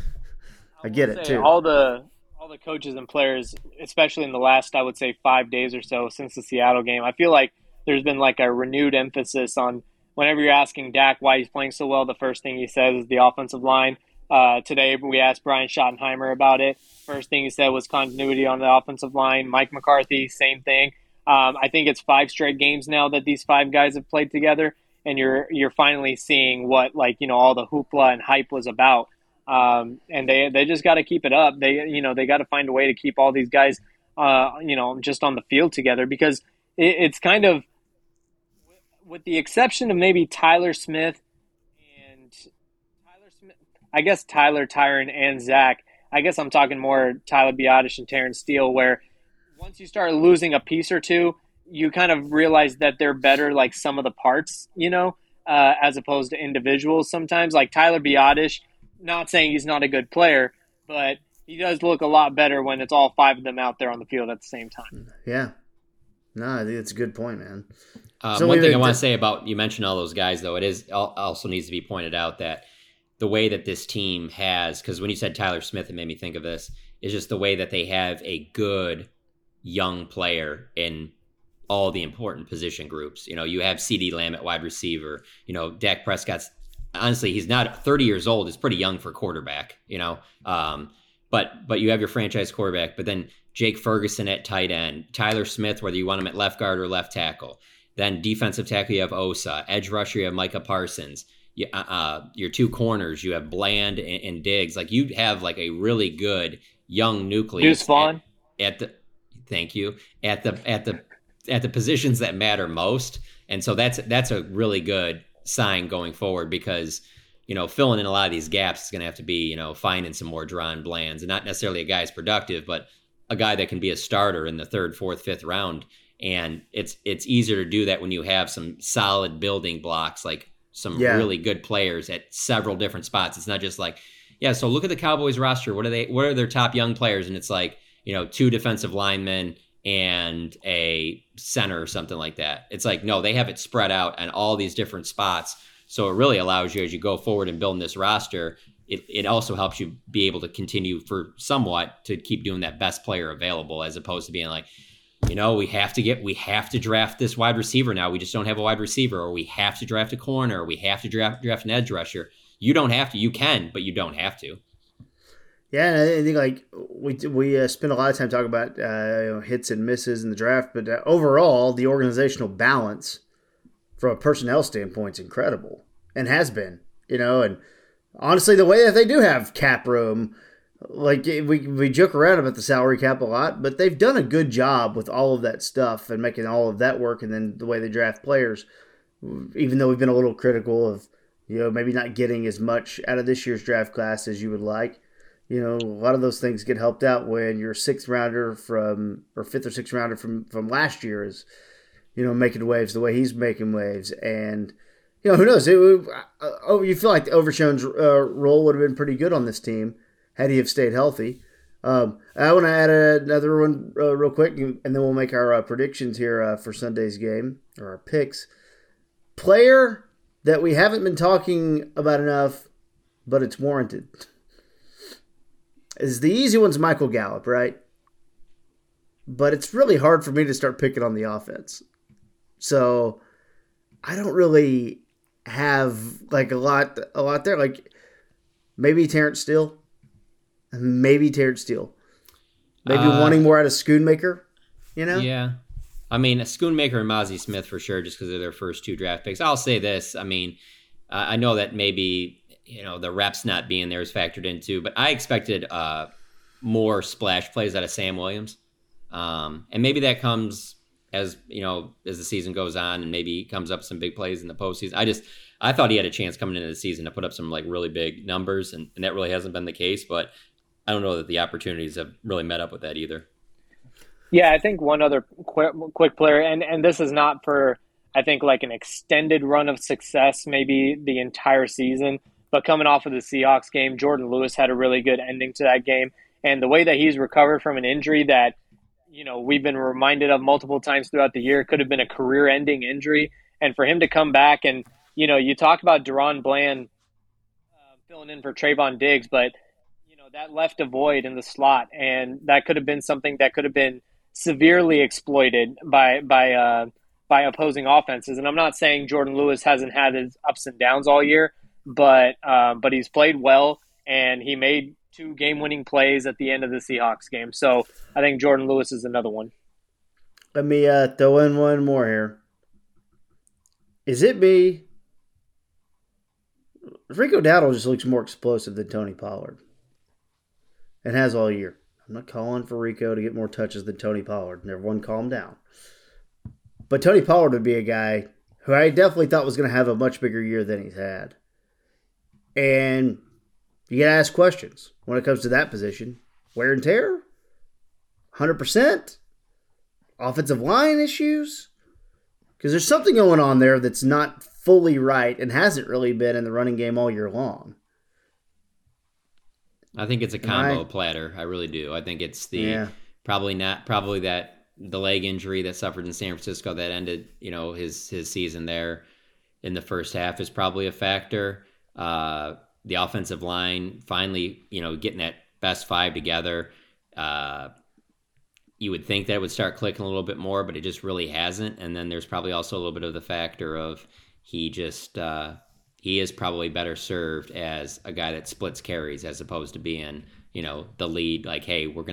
I get it, too. All the... all the coaches and players, especially in the last, I would say, five days or so since the Seattle game, I feel like there's been like a renewed emphasis on whenever you're asking Dak why he's playing so well, the first thing he says is the offensive line. Uh, today, we asked Brian Schottenheimer about it. First thing he said was continuity on the offensive line. Mike McCarthy, same thing. Um, I think it's five straight games now that these five guys have played together, and you're you're finally seeing what, like, you know, all the hoopla and hype was about. Um, and they they just got to keep it up. They you know they got to find a way to keep all these guys, uh, you know, just on the field together, because it, it's kind of, with the exception of maybe Tyler Smith and Tyler Smith, I guess Tyler, Tyron, and Zach. I guess I'm talking more Tyler Biadasz and Terrence Steele, where once you start losing a piece or two, you kind of realize that they're better like some of the parts, you know, uh, as opposed to individuals. Sometimes, like Tyler Biadasz. Not saying he's not a good player, but he does look a lot better when it's all five of them out there on the field at the same time. Yeah. No, I think it's a good point, man. Um, so one thing I want to say about, you mentioned all those guys, though, it is also needs to be pointed out that the way that this team has, because when you said Tyler Smith, it made me think of this, is just the way that they have a good young player in all the important position groups. You know, you have CeeDee Lamb at wide receiver. You know, Dak Prescott's, honestly, he's not thirty years old. It's pretty young for quarterback, you know. Um, but but you have your franchise quarterback. But then Jake Ferguson at tight end, Tyler Smith, whether you want him at left guard or left tackle. Then defensive tackle, you have Osa. Edge rusher, you have Micah Parsons. You, uh, uh, your two corners, you have Bland and, and Diggs. Like, you have like a really good young nucleus. Deuce Vaughn. At, at the, thank you. At the at the at the positions that matter most, and so that's that's a really good sign going forward because, you know, filling in a lot of these gaps is going to have to be, you know, finding some more Deron Blands, and not necessarily a guy who's productive, but a guy that can be a starter in the third, fourth, fifth round. And it's it's easier to do that when you have some solid building blocks, like some yeah. really good players at several different spots. It's not just like, yeah, so look at the Cowboys roster. What are they? What are their top young players? And it's like, you know, two defensive linemen and a center or something like that. It's like, no, they have it spread out on all these different spots. So it really allows you, as you go forward and building this roster, it, it also helps you be able to continue for somewhat to keep doing that best player available, as opposed to being like, you know, we have to get, we have to draft this wide receiver now. We just don't have a wide receiver, or we have to draft a corner, or we have to draft draft an edge rusher. You don't have to. You can, but you don't have to. Yeah, and I think like we we uh, spend a lot of time talking about uh, you know, hits and misses in the draft, but uh, overall, the organizational balance from a personnel standpoint is incredible and has been. You know, and honestly, the way that they do have cap room. Like, we we joke around about the salary cap a lot, but they've done a good job with all of that stuff and making all of that work, and then the way they draft players, even though we've been a little critical of, you know, maybe not getting as much out of this year's draft class as you would like. You know, a lot of those things get helped out when your sixth rounder from, or fifth or sixth rounder from, from last year is, you know, making waves the way he's making waves. And, you know, who knows? It, uh, you feel like Overshown's uh, role would have been pretty good on this team had he have stayed healthy. Um, I want to add another one uh, real quick, and then we'll make our uh, predictions here uh, for Sunday's game, or our picks. Player that we haven't been talking about enough, but it's warranted, is the easy one's Michael Gallup, right? But it's really hard for me to start picking on the offense. So I don't really have like a lot, a lot there. Like maybe Terrence Steele. Maybe Terrence Steele. Maybe uh, wanting more out of Schoonmaker, you know? Yeah. I mean, Schoonmaker and Mozzie Smith for sure, just because of their first two draft picks. I'll say this. I mean, uh, I know that maybe, you know, the reps not being there is factored into, but I expected uh, more splash plays out of Sam Williams. Um, and maybe that comes as, you know, as the season goes on, and maybe he comes up some big plays in the postseason. I just, I thought he had a chance coming into the season to put up some like really big numbers, and, and that really hasn't been the case, but I don't know that the opportunities have really met up with that either. Yeah, I think one other quick, quick player, and, and this is not for, I think, like an extended run of success, maybe the entire season, but coming off of the Seahawks game, Jordan Lewis had a really good ending to that game. And the way that he's recovered from an injury that, you know, we've been reminded of multiple times throughout the year, could have been a career-ending injury. And for him to come back and, you know, you talk about Deron Bland uh, filling in for Trayvon Diggs, but that left a void in the slot, and that could have been something that could have been severely exploited by by uh, by opposing offenses. And I'm not saying Jordan Lewis hasn't had his ups and downs all year, but uh, but he's played well, and he made two game-winning plays at the end of the Seahawks game. So I think Jordan Lewis is another one. Let me uh, throw in one more here. Is it me? Rico Dowdle just looks more explosive than Tony Pollard. And has all year. I'm not calling for Rico to get more touches than Tony Pollard. And everyone calm down. But Tony Pollard would be a guy who I definitely thought was going to have a much bigger year than he's had. And you got to ask questions when it comes to that position. Wear and tear? one hundred percent? Offensive line issues? Because there's something going on there that's not fully right and hasn't really been in the running game all year long. I think it's a combo I, platter. I really do. I think it's the yeah. probably not probably that the leg injury that suffered in San Francisco that ended, you know, his his season there in the first half is probably a factor. Uh, the offensive line finally, you know, getting that best five together. Uh, you would think that it would start clicking a little bit more, but it just really hasn't. And then there's probably also a little bit of the factor of he just. Uh, He is probably better served as a guy that splits carries as opposed to being, you know, the lead. Like, hey, we're gonna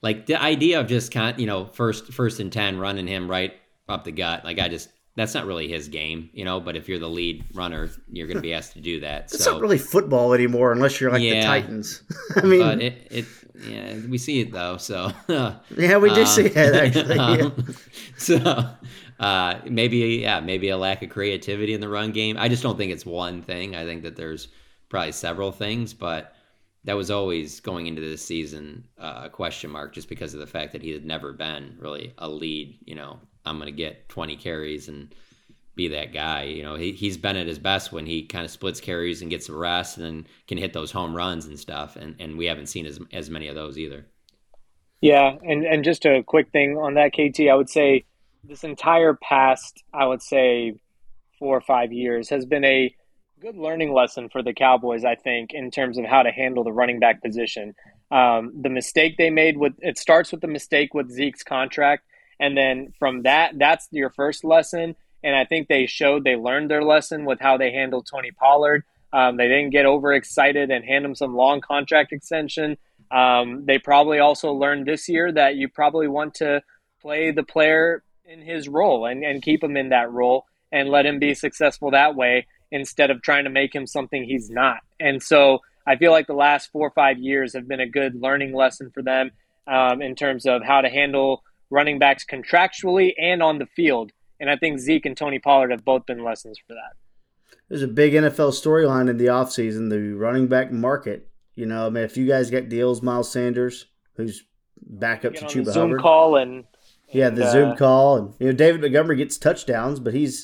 like the idea of just kind, you know, first first and ten, running him right up the gut. Like I just that's not really his game, you know. But if you're the lead runner, you're going to be asked to do that. It's so, not really football anymore, unless you're like yeah, the Titans. I mean, but it, it yeah, we see it though. So yeah, we do um, see it actually. Yeah. Um, so. Uh, maybe, yeah, maybe a lack of creativity in the run game. I just don't think it's one thing. I think that there's probably several things, but that was always going into this season uh, a question mark just because of the fact that he had never been really a lead. You know, I'm going to get twenty carries and be that guy. You know, he, he's been at his best when he kind of splits carries and gets a rest and then can hit those home runs and stuff. And, and we haven't seen as, as many of those either. Yeah. And, and just a quick thing on that, K T, I would say, this entire past, I would say, four or five years has been a good learning lesson for the Cowboys, I think, in terms of how to handle the running back position. Um, the mistake they made with it starts with the mistake with Zeke's contract. And then from that, that's your first lesson. And I think they showed they learned their lesson with how they handled Tony Pollard. Um, they didn't get overexcited and hand him some long contract extension. Um, they probably also learned this year that you probably want to play the player in his role and, and keep him in that role and let him be successful that way instead of trying to make him something he's not. And so I feel like the last four or five years have been a good learning lesson for them um, in terms of how to handle running backs contractually and on the field. And I think Zeke and Tony Pollard have both been lessons for that. There's a big N F L storyline in the offseason, the running back market. You know, I mean, if you guys get deals, Miles Sanders, who's back up to Chuba the Zoom Hubbard. call and Yeah, the uh, Zoom call. And you know, David Montgomery gets touchdowns, but he's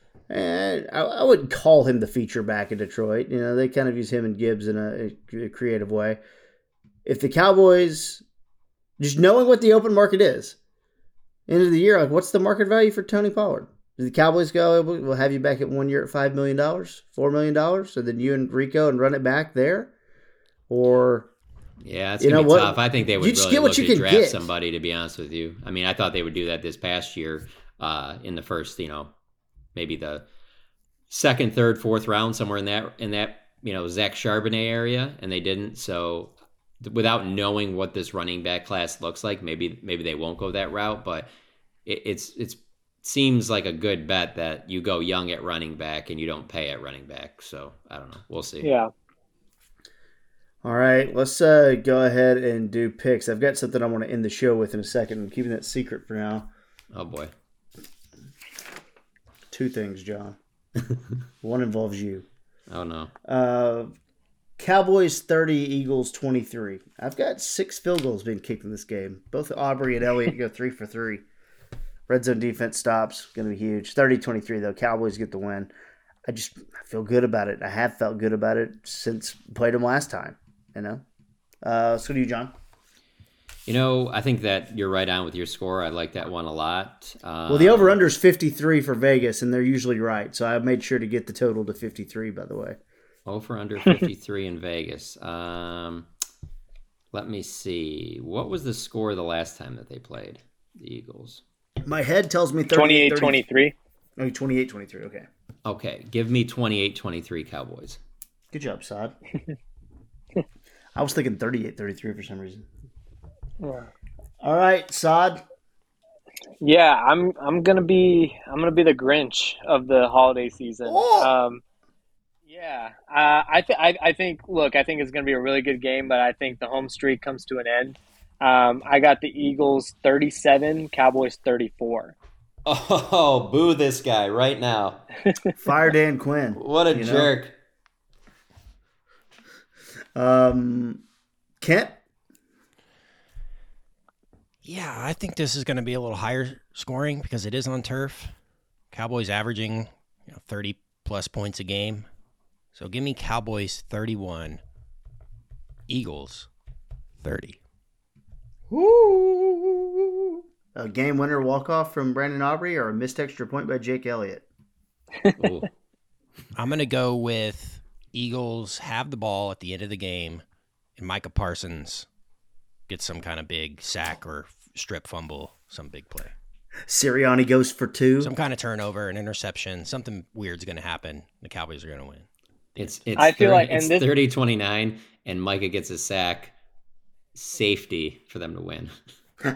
eh, I, I wouldn't call him the feature back in Detroit. You know, they kind of use him and Gibbs in a, a creative way. If the Cowboys, just knowing what the open market is, end of the year, like what's the market value for Tony Pollard? Do the Cowboys go, we'll have you back at one year at five million dollars, four million dollars, so then you and Rico and run it back there? Or... Yeah, it's you going to know be what? tough. I think they would You just really get what look you to can draft get. somebody, to be honest with you. I mean, I thought they would do that this past year uh, in the first, you know, maybe the second, third, fourth round, somewhere in that, in that you know, Zach Charbonnet area, and they didn't. So without knowing what this running back class looks like, maybe maybe they won't go that route, but it, it's it's seems like a good bet that you go young at running back and you don't pay at running back. So I don't know. We'll see. Yeah. All right, let's uh, go ahead and do picks. I've got something I want to end the show with in a second. I'm keeping that secret for now. Oh, boy. Two things, John. One involves you. Oh, no. Uh, Cowboys thirty, Eagles twenty-three. I've got six field goals being kicked in this game. Both Aubrey and Elliott go three for three. Red zone defense stops. Going to be huge. thirty twenty-three, though. Cowboys get the win. I just I feel good about it. I have felt good about it since played them last time. You know, uh, so do you, John? You know, I think that you're right on with your score. I like that one a lot. Um, Well, the over-under is fifty-three for Vegas, and they're usually right. So I made sure to get the total to fifty-three, by the way. Over under fifty-three in Vegas. Um, let me see. What was the score the last time that they played, the Eagles? My head tells me twenty-eight twenty-three. Oh, twenty-eight twenty-three, okay. Okay, give me twenty-eight twenty-three Cowboys. Good job, Sod. I was thinking thirty-eight thirty-three for some reason. Yeah. All right, Sod. Yeah, I'm I'm gonna be I'm gonna be the Grinch of the holiday season. Oh! Um, yeah, uh, I th- I I think look, I think it's gonna be a really good game, but I think the home streak comes to an end. Um, I got the Eagles thirty-seven, Cowboys thirty-four. Oh, boo this guy right now. Fire Dan Quinn. What a jerk. Know? Um, Kent? Yeah, I think this is going to be a little higher scoring because it is on turf. Cowboys averaging you know, thirty plus points a game. So give me Cowboys thirty-one, Eagles thirty. Woo! A game winner walk-off from Brandon Aubrey or a missed extra point by Jake Elliott? I'm going to go with Eagles have the ball at the end of the game, and Micah Parsons gets some kind of big sack or strip fumble, some big play. Sirianni goes for two. Some kind of turnover, an interception, something weird's going to happen. The Cowboys are going to win. It's it's I feel thirty, like- and it's this- thirty twenty-nine, and Micah gets a sack, safety for them to win. Yeah.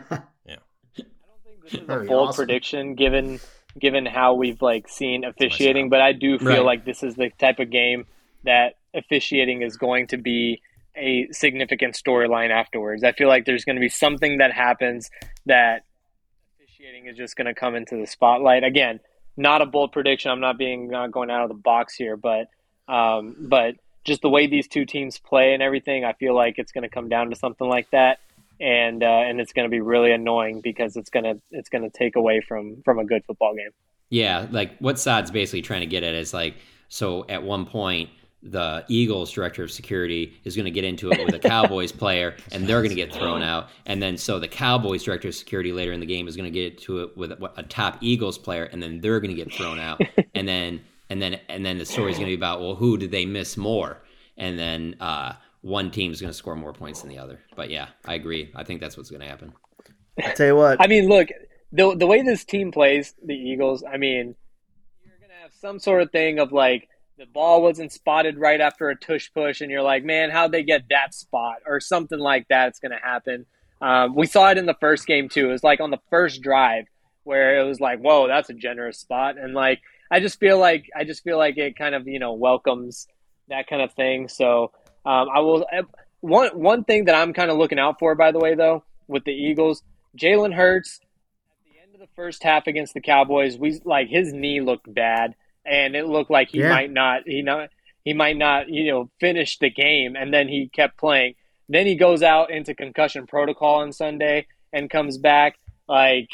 This is a bold awesome. prediction given given how we've like seen officiating, but I do feel Right. like this is the type of game that officiating is going to be a significant storyline afterwards. I feel like there's going to be something that happens that officiating is just going to come into the spotlight. Again, not a bold prediction. I'm not being uh, going out of the box here, but um, but just the way these two teams play and everything, I feel like it's going to come down to something like that. And uh, and it's going to be really annoying because it's gonna it's gonna take away from from a good football game. Yeah, like what Saad's basically trying to get at is like, so at one point, the Eagles director of security is going to get into it with a Cowboys player, and they're going to get thrown out. And then so the Cowboys director of security later in the game is going to get into it with a, a top Eagles player, and then they're going to get thrown out. And then and then and then the story's going to be about, well, who did they miss more? And then uh, one team is going to score more points than the other. But yeah, I agree. I think that's what's going to happen. I'll tell you what. I mean, look, the the way this team plays, the Eagles, I mean, you're going to have some sort of thing of like, the ball wasn't spotted right after a tush push, and you're like, man, how'd they get that spot? Or something like that's going to happen. Um, we saw it in the first game, too. It was like on the first drive where it was like, whoa, that's a generous spot. And like, I just feel like I just feel like it kind of, you know, welcomes that kind of thing. So um, I will – one one thing that I'm kind of looking out for, by the way, though, with the Eagles, Jalen Hurts, at the end of the first half against the Cowboys, we like his knee looked bad. And it looked like he Yeah. might not, he not, he might not, you know, finish the game. And then he kept playing. Then he goes out into concussion protocol on Sunday and comes back. Like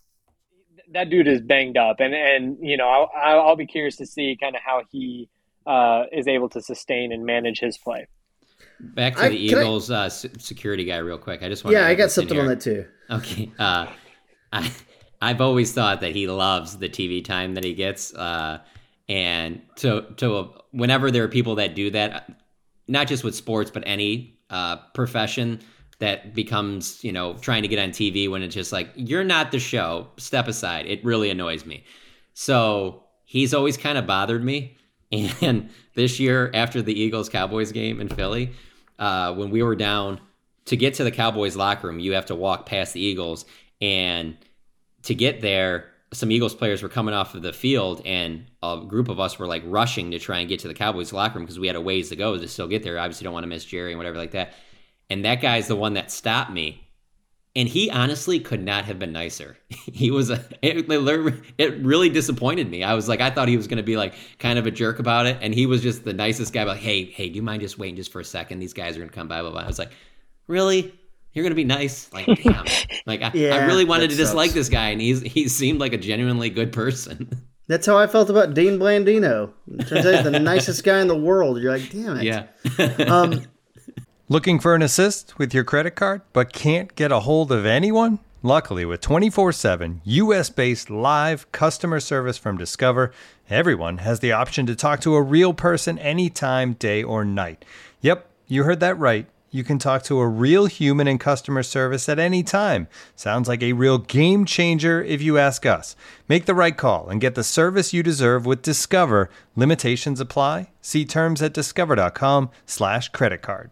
that dude is banged up, and and you know, I'll, I'll be curious to see kind of how he uh, is able to sustain and manage his play. Back to I- the can I- Eagles uh, s- security guy real quick. I just want Yeah, to I got something on that too. Okay. Uh, I, I've always thought that he loves the T V time that he gets. Uh, and to, to whenever there are people that do that, not just with sports, but any uh, profession that becomes, you know, trying to get on T V when it's just like, you're not the show, step aside. It really annoys me. So he's always kind of bothered me. And this year, after the Eagles-Cowboys game in Philly, uh, when we were down, to get to the Cowboys locker room, you have to walk past the Eagles. And to get there, some Eagles players were coming off of the field, and a group of us were like rushing to try and get to the Cowboys locker room because we had a ways to go to still get there. Obviously, don't want to miss Jerry and whatever like that. And that guy's the one that stopped me. And he honestly could not have been nicer. He was a, it, it really disappointed me. I was like, I thought he was going to be like kind of a jerk about it. And he was just the nicest guy. Like, hey, hey, do you mind just waiting just for a second? These guys are going to come by. Blah, blah. I was like, really? You're going to be nice? Like, damn. Like, I, Yeah, I really wanted that to dislike sucks. this guy. And he's he seemed like a genuinely good person. That's how I felt about Dean Blandino. Turns out he's the nicest guy in the world. You're like, damn it. Yeah. Um, Looking for an assist with your credit card, but can't get a hold of anyone? Luckily, with twenty-four seven U S-based live customer service from Discover, everyone has the option to talk to a real person anytime, day or night. Yep, you heard that right. You can talk to a real human in customer service at any time. Sounds like a real game changer if you ask us. Make the right call and get the service you deserve with Discover. Limitations apply. See terms at discover.com slash credit card.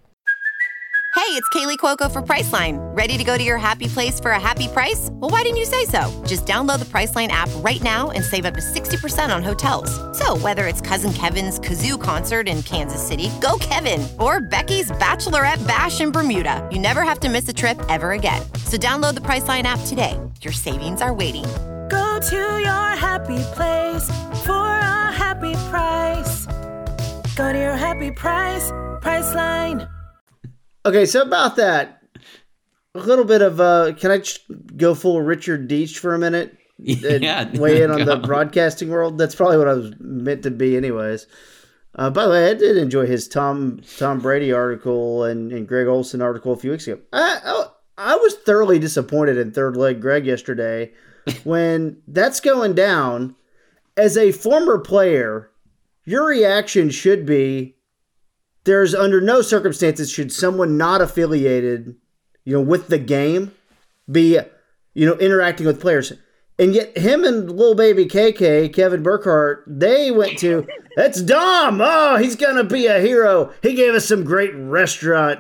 Hey, it's Kaylee Cuoco for Priceline. Ready to go to your happy place for a happy price? Well, why didn't you say so? Just download the Priceline app right now and save up to sixty percent on hotels. So whether it's Cousin Kevin's Kazoo Concert in Kansas City, go Kevin, or Becky's Bachelorette Bash in Bermuda, you never have to miss a trip ever again. So download the Priceline app today. Your savings are waiting. Go to your happy place for a happy price. Go to your happy price, Priceline. Okay, so about that, a little bit of, uh, can I just go full Richard Deitch for a minute? And Yeah, weigh in on go. the broadcasting world? That's probably what I was meant to be anyways. Uh, by the way, I did enjoy his Tom Tom Brady article and, and Greg Olson article a few weeks ago. I, I, I was thoroughly disappointed in Third Leg Greg yesterday when that's going down. As a former player, your reaction should be, there's under no circumstances should someone not affiliated, you know, with the game be, you know, interacting with players. And yet him and little baby K K, Kevin Burkhardt, they went to, that's Dom. Oh, he's going to be a hero. He gave us some great restaurant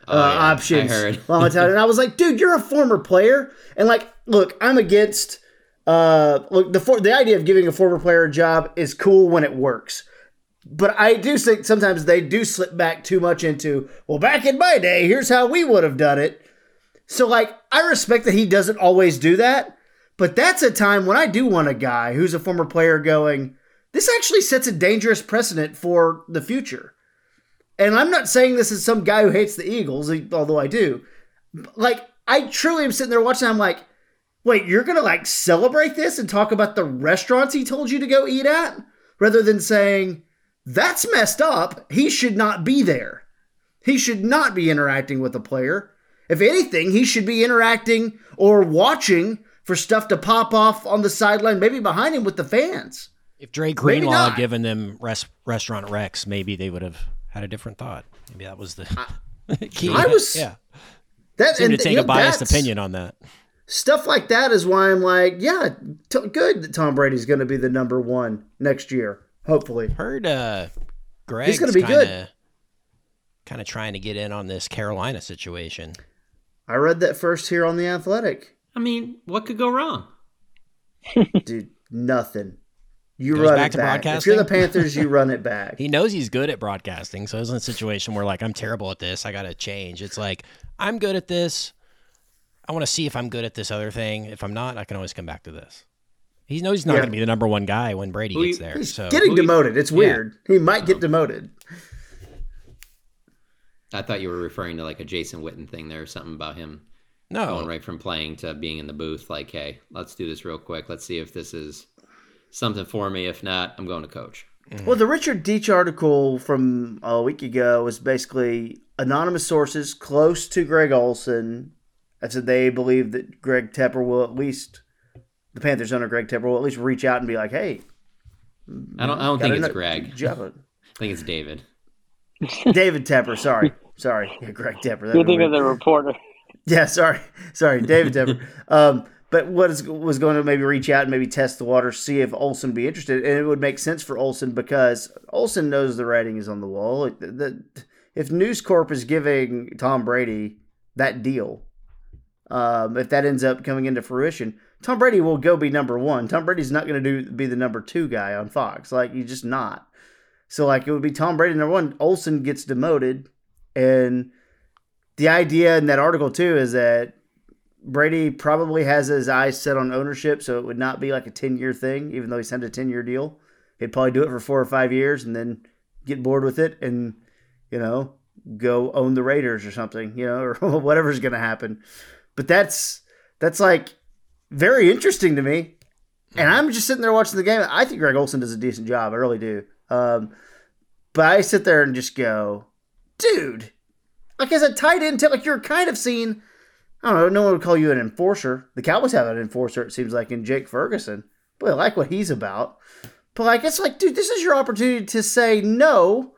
uh, oh, yeah. options. I heard. long time. And I was like, dude, you're a former player. And like, look, I'm against uh, look the for, the idea of giving a former player a job is cool when it works. But I do think sometimes they do slip back too much into, well, back in my day, here's how we would have done it. So, like, I respect that he doesn't always do that. But that's a time when I do want a guy who's a former player going, this actually sets a dangerous precedent for the future. And I'm not saying this is some guy who hates the Eagles, although I do. Like, I truly am sitting there watching, I'm like, wait, you're going to, like, celebrate this and talk about the restaurants he told you to go eat at? Rather than saying, that's messed up. He should not be there. He should not be interacting with a player. If anything, he should be interacting or watching for stuff to pop off on the sideline, maybe behind him with the fans. If Dre Greenlaw had given them res- restaurant recs, maybe they would have had a different thought. Maybe that was the I, key. I was, yeah. That, seemed and, to take you know, a biased opinion on that. Stuff like that is why I'm like, yeah, t- good that Tom Brady's going to be the number one next year, hopefully. Heard uh, Greg's He's going to be kinda, good. Kind of trying to get in on this Carolina situation. I read that first here on The Athletic. I mean, what could go wrong? Dude, nothing. You Goes run back it to back. broadcasting? If you're the Panthers, you run it back. He knows he's good at broadcasting, so it's in a situation where, like, I'm terrible at this. I got to change. It's like, I'm good at this. I want to see if I'm good at this other thing. If I'm not, I can always come back to this. He knows he's not Yeah. going to be the number one guy when Brady Who gets you- there. He's So getting Who you- demoted. It's weird. He might get demoted. I thought you were referring to like a Jason Witten thing there, or something about him no, going right from playing to being in the booth. Like, hey, let's do this real quick. Let's see if this is something for me. If not, I'm going to coach. Well, the Richard Deitch article from a week ago was basically anonymous sources close to Greg Olsen. I said they believe that Greg Tepper will at least, the Panthers owner Greg Tepper will at least reach out and be like, hey. I don't. I don't think it's know- Greg. job. I think it's David. David Tepper, sorry. Sorry. Yeah, Greg Tepper. You're that'd be thinking of weird. the reporter. Yeah, sorry. Sorry, David Tepper. um, but what is, was going to maybe reach out and maybe test the water, see if Olsen be interested. And it would make sense for Olsen because Olsen knows the writing is on the wall. Like, the, the, if News Corp is giving Tom Brady that deal, um, if that ends up coming into fruition, Tom Brady will go be number one. Tom Brady's not going to do be the number two guy on Fox. Like, he's just not. So, like, it would be Tom Brady number one. Olsen gets demoted. And the idea in that article, too, is that Brady probably has his eyes set on ownership, so it would not be like a ten-year thing, even though he signed a ten-year deal. He'd probably do it for four or five years and then get bored with it and, you know, go own the Raiders or something, you know, or whatever's going to happen. But that's, that's like, very interesting to me. And I'm just sitting there watching the game. I think Greg Olsen does a decent job. I really do. Um, but I sit there and just go, dude, like as a tight end, like you're kind of seen, I don't know, no one would call you an enforcer. The Cowboys have an enforcer, it seems like, in Jake Ferguson. But I like what he's about. But like, it's like, dude, this is your opportunity to say no.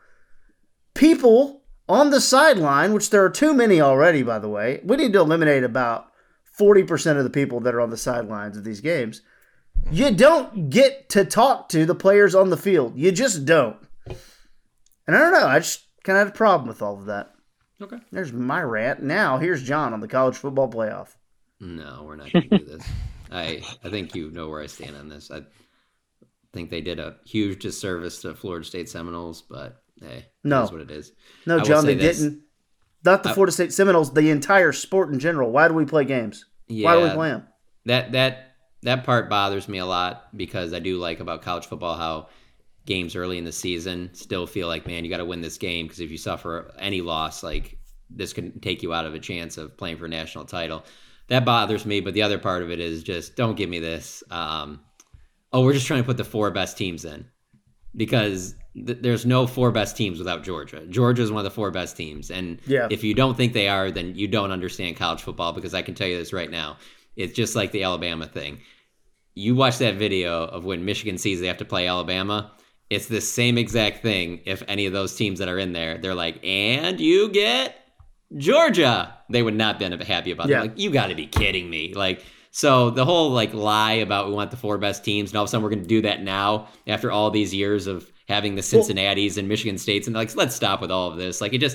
People on the sideline, which there are too many already, by the way. We need to eliminate about forty percent of the people that are on the sidelines of these games. You don't get to talk to the players on the field. You just don't. And I don't know. I just kind of had a problem with all of that. Okay. There's my rant. Now, here's John on the college football playoff. No, we're not going to do this. I I think you know where I stand on this. I think they did a huge disservice to Florida State Seminoles, but hey, no. that's what it is. No, I John, they this. didn't. Not the I, Florida State Seminoles, the entire sport in general. Why do we play games? Yeah, Why do we play them? That, that, that part bothers me a lot because I do like about college football how games early in the season still feel like, man, you got to win this game because if you suffer any loss, like this can take you out of a chance of playing for a national title. That bothers me, but the other part of it is just don't give me this. Um, oh, we're just trying to put the four best teams in because th- there's no four best teams without Georgia. Georgia is one of the four best teams, and yeah. if you don't think they are, then you don't understand college football because I can tell you this right now. It's just like the Alabama thing. You watch that video of when Michigan sees they have to play Alabama. It's the same exact thing if any of those teams that are in there, they're like, and you get Georgia. They would not been happy about yeah. that. Like, you got to be kidding me. Like, so the whole like lie about we want the four best teams and all of a sudden we're going to do that now after all these years of having the Cincinnati's well, and Michigan States and like, let's stop with all of this. Like it just,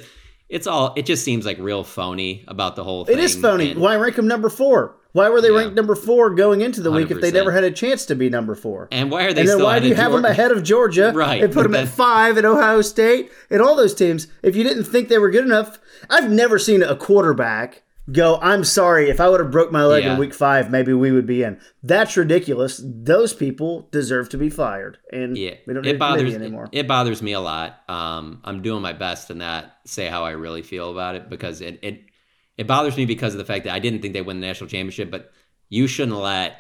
it's all. It just seems like real phony about the whole thing. It is phony. And, Why rank them number four? Why were they Yeah. ranked number four going into the week if they one hundred percent. never had a chance to be number four? and why are they And then still why ahead do you of have them Georgia? ahead of Georgia Right, and put but them then- at five at Ohio State and all those teams? If you didn't think they were good enough, I've never seen a quarterback go, I'm sorry, if I would have broke my leg Yeah. in week five, maybe we would be in. That's ridiculous. Those people deserve to be fired. And Yeah, we don't need it bothers committee anymore. It, it bothers me a lot. Um, I'm doing my best to not say how I really feel about it because it, it it bothers me because of the fact that I didn't think they win the national championship. But you shouldn't let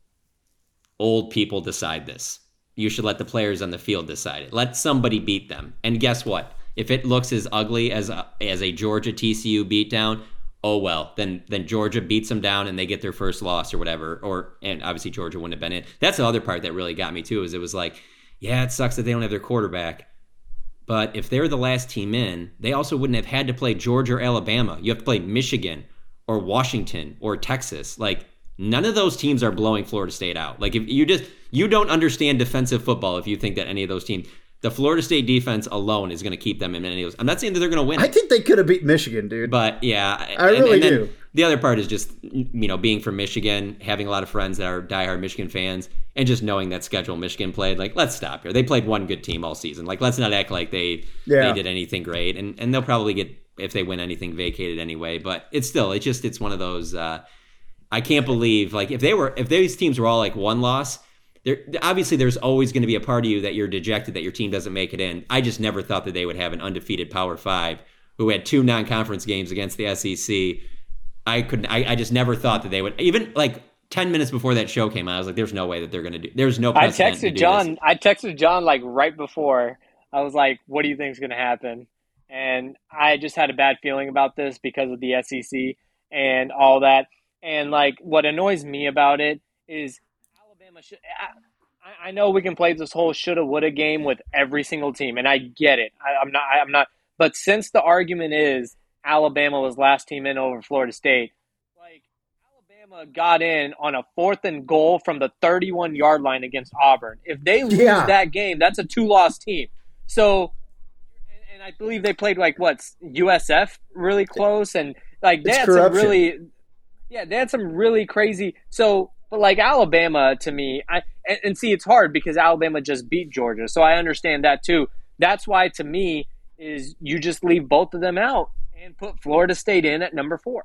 old people decide this. You should let the players on the field decide it. Let somebody beat them. And guess what? If it looks as ugly as a, as a Georgia T C U beatdown, oh well, then then Georgia beats them down and they get their first loss or whatever. Or and obviously Georgia wouldn't have been in. That's the other part that really got me too. Is it was like, yeah, it sucks that they don't have their quarterback, but if they're the last team in, they also wouldn't have had to play Georgia or Alabama. You have to play Michigan or Washington or Texas. Like none of those teams are blowing Florida State out. Like if you just you don't understand defensive football if you think that any of those teams. The Florida State defense alone is going to keep them in any of those. I'm not saying that they're going to win. I think they could have beat Michigan, dude. But yeah, I and, really and then do. The other part is just, you know, being from Michigan, having a lot of friends that are diehard Michigan fans, and just knowing that schedule Michigan played. Like, let's stop here. They played one good team all season. Like, let's not act like they Yeah. they did anything great. And and they'll probably get, if they win anything, vacated anyway. But it's still, it's just, it's one of those. Uh, I can't believe, like, if they were, if these teams were all like one loss. There, obviously, there's always going to be a part of you that you're dejected that your team doesn't make it in. I just never thought that they would have an undefeated Power Five who had two non-conference games against the S E C. I couldn't. I, I just never thought that they would. Even like ten minutes before that show came out, I was like, "There's no way that they're going to do. There's no." I precedent to texted do John. this. I texted John like right before. I was like, "What do you think is going to happen?" And I just had a bad feeling about this because of the S E C and all that. And like, what annoys me about it is Alabama should. I, I know we can play this whole shoulda woulda game with every single team, and I get it. I, I'm not. I, I'm not. But since the argument is Alabama was last team in over Florida State, like Alabama got in on a fourth and goal from the thirty-one yard line against Auburn. If they lose Yeah. that game, that's a two-loss team. So, and, and I believe they played like what U S F really close, and like they It's had corruption. some really, yeah, they had some really crazy. So, but like Alabama to me, I and, and see it's hard because Alabama just beat Georgia, so I understand that too. That's why to me is you just leave both of them out and put Florida State in at number four.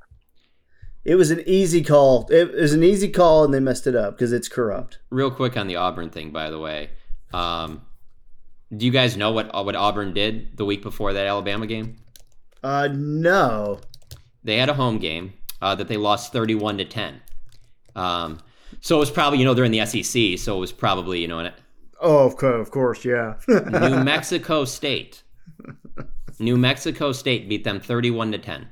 It was an easy call. It was an easy call, and they messed it up because it's corrupt. Real quick on the Auburn thing, by the way. Um, do you guys know what what Auburn did the week before that Alabama game? Uh, no. They had a home game uh, that they lost thirty-one to ten. Um, so it was probably, you know, they're in the S E C, so it was probably, you know, an, Oh, of course, of course, yeah. New Mexico State. New Mexico State beat them thirty-one to ten.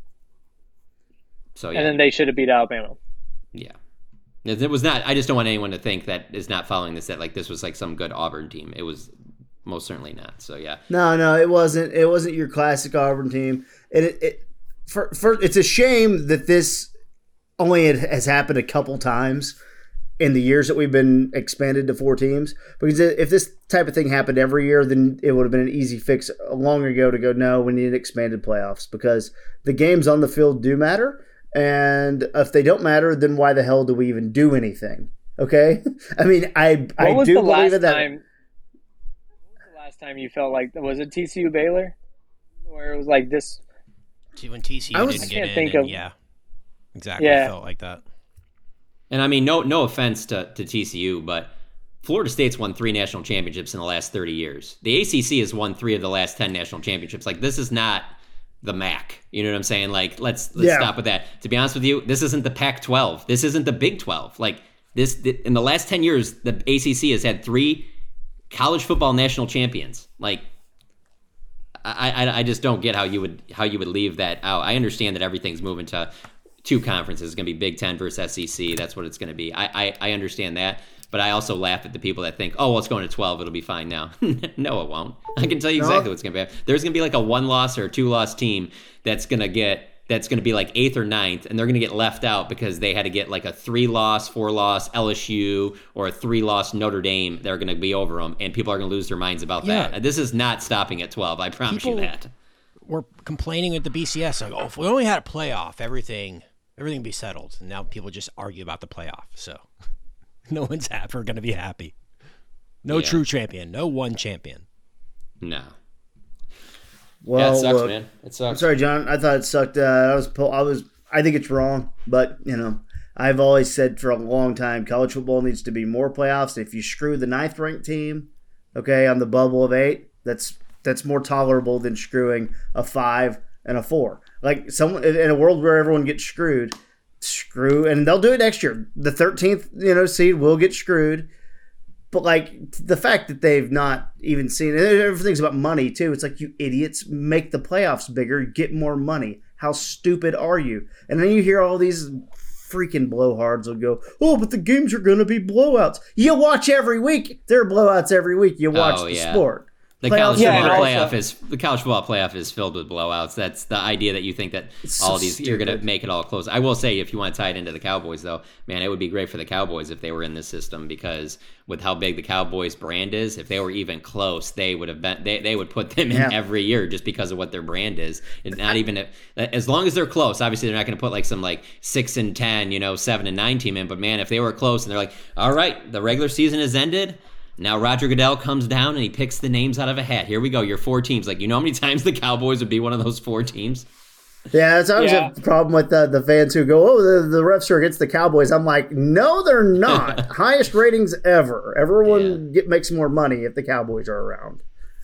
So yeah, And then they should have beat Alabama. yeah. It was not. I just don't want anyone to think that is not following this that like this was like some good Auburn team. It was most certainly not. So yeah, No, no, it wasn't. It wasn't your classic Auburn team. And it, it for, for it's a shame that this only has happened a couple times in the years that we've been expanded to four teams. Because if this type of thing happened every year, then it would have been an easy fix long ago to go, no, we need expanded playoffs because the games on the field do matter. And if they don't matter, then why the hell do we even do anything? Okay? I mean, I What I was do the believe last it that time? What was the last time you felt like was it T C U Baylor, where it was like this? See, when T C U I was- didn't I get can't in, think and of- yeah, exactly, Yeah. felt like that. and I mean, no, no offense to, to T C U, but Florida State's won three national championships in the last thirty years. The A C C has won three of the last ten national championships. Like this is not the M A C. You know what I'm saying? Like let's let's Yeah. stop with that. To be honest with you, this isn't the Pac twelve. This isn't the Big twelve. Like this in the last ten years, the A C C has had three college football national champions. Like I, I I just don't get how you would how you would leave that out. I understand that everything's moving to two conferences. It's going to be Big Ten versus S E C. That's what it's going to be. I, I I understand that, but I also laugh at the people that think, oh, well, it's going to twelve. It'll be fine now. No, it won't. I can tell you exactly No. what's going to be. There's going to be like a one loss or a two loss team that's going to get that's going to be like eighth or ninth, and they're going to get left out because they had to get like a three loss, four loss L S U or a three loss Notre Dame. They're going to be over them, and people are going to lose their minds about Yeah. that. This is not stopping at twelve. I promise People- you that. were complaining at the B C S, like, oh, if we only had a playoff, everything everything would be settled. And now people just argue about the playoff. So no one's ever going to be happy. No yeah. true champion. No one champion. No. Well, yeah, it sucks, look, man. It sucks. I'm sorry, John. I thought it sucked. Uh, I was, I was, I think it's wrong, but you know, I've always said for a long time, college football needs to be more playoffs. If you screw the ninth ranked team, okay, on the bubble of eight, that's that's more tolerable than screwing a five and a four. Like some in a world where everyone gets screwed, screw, and they'll do it next year. The thirteenth, you know, seed will get screwed. But, like, the fact that they've not even seen it, everything's about money, too. It's like, you idiots, make the playoffs bigger, get more money. How stupid are you? And then you hear all these freaking blowhards will go, oh, but the games are going to be blowouts. You watch every week. There are blowouts every week. You watch oh, the yeah. sport. The Playoffs college yeah, football also, playoff is the college football playoff is filled with blowouts. That's the idea that you think that It's all so these you're going to stupid. make it all close. I will say, if you want to tie it into the Cowboys, though, man, it would be great for the Cowboys if they were in this system, because with how big the Cowboys brand is, if they were even close, they would have been they, they would put them in Yeah. every year just because of what their brand is. And not even if, as long as they're close. Obviously, they're not going to put like some like six and ten, you know, seven and nine team in. But man, if they were close and they're like, all right, the regular season has ended. Now Roger Goodell comes down and he picks the names out of a hat. Here we go, your four teams. Like, you know how many times the Cowboys would be one of those four teams? Yeah, that's always Yeah. a problem with the, the fans who go, oh, the, the refs are against the Cowboys. I'm like, no, they're not. Highest ratings ever. Everyone get makes more money if the Cowboys are around.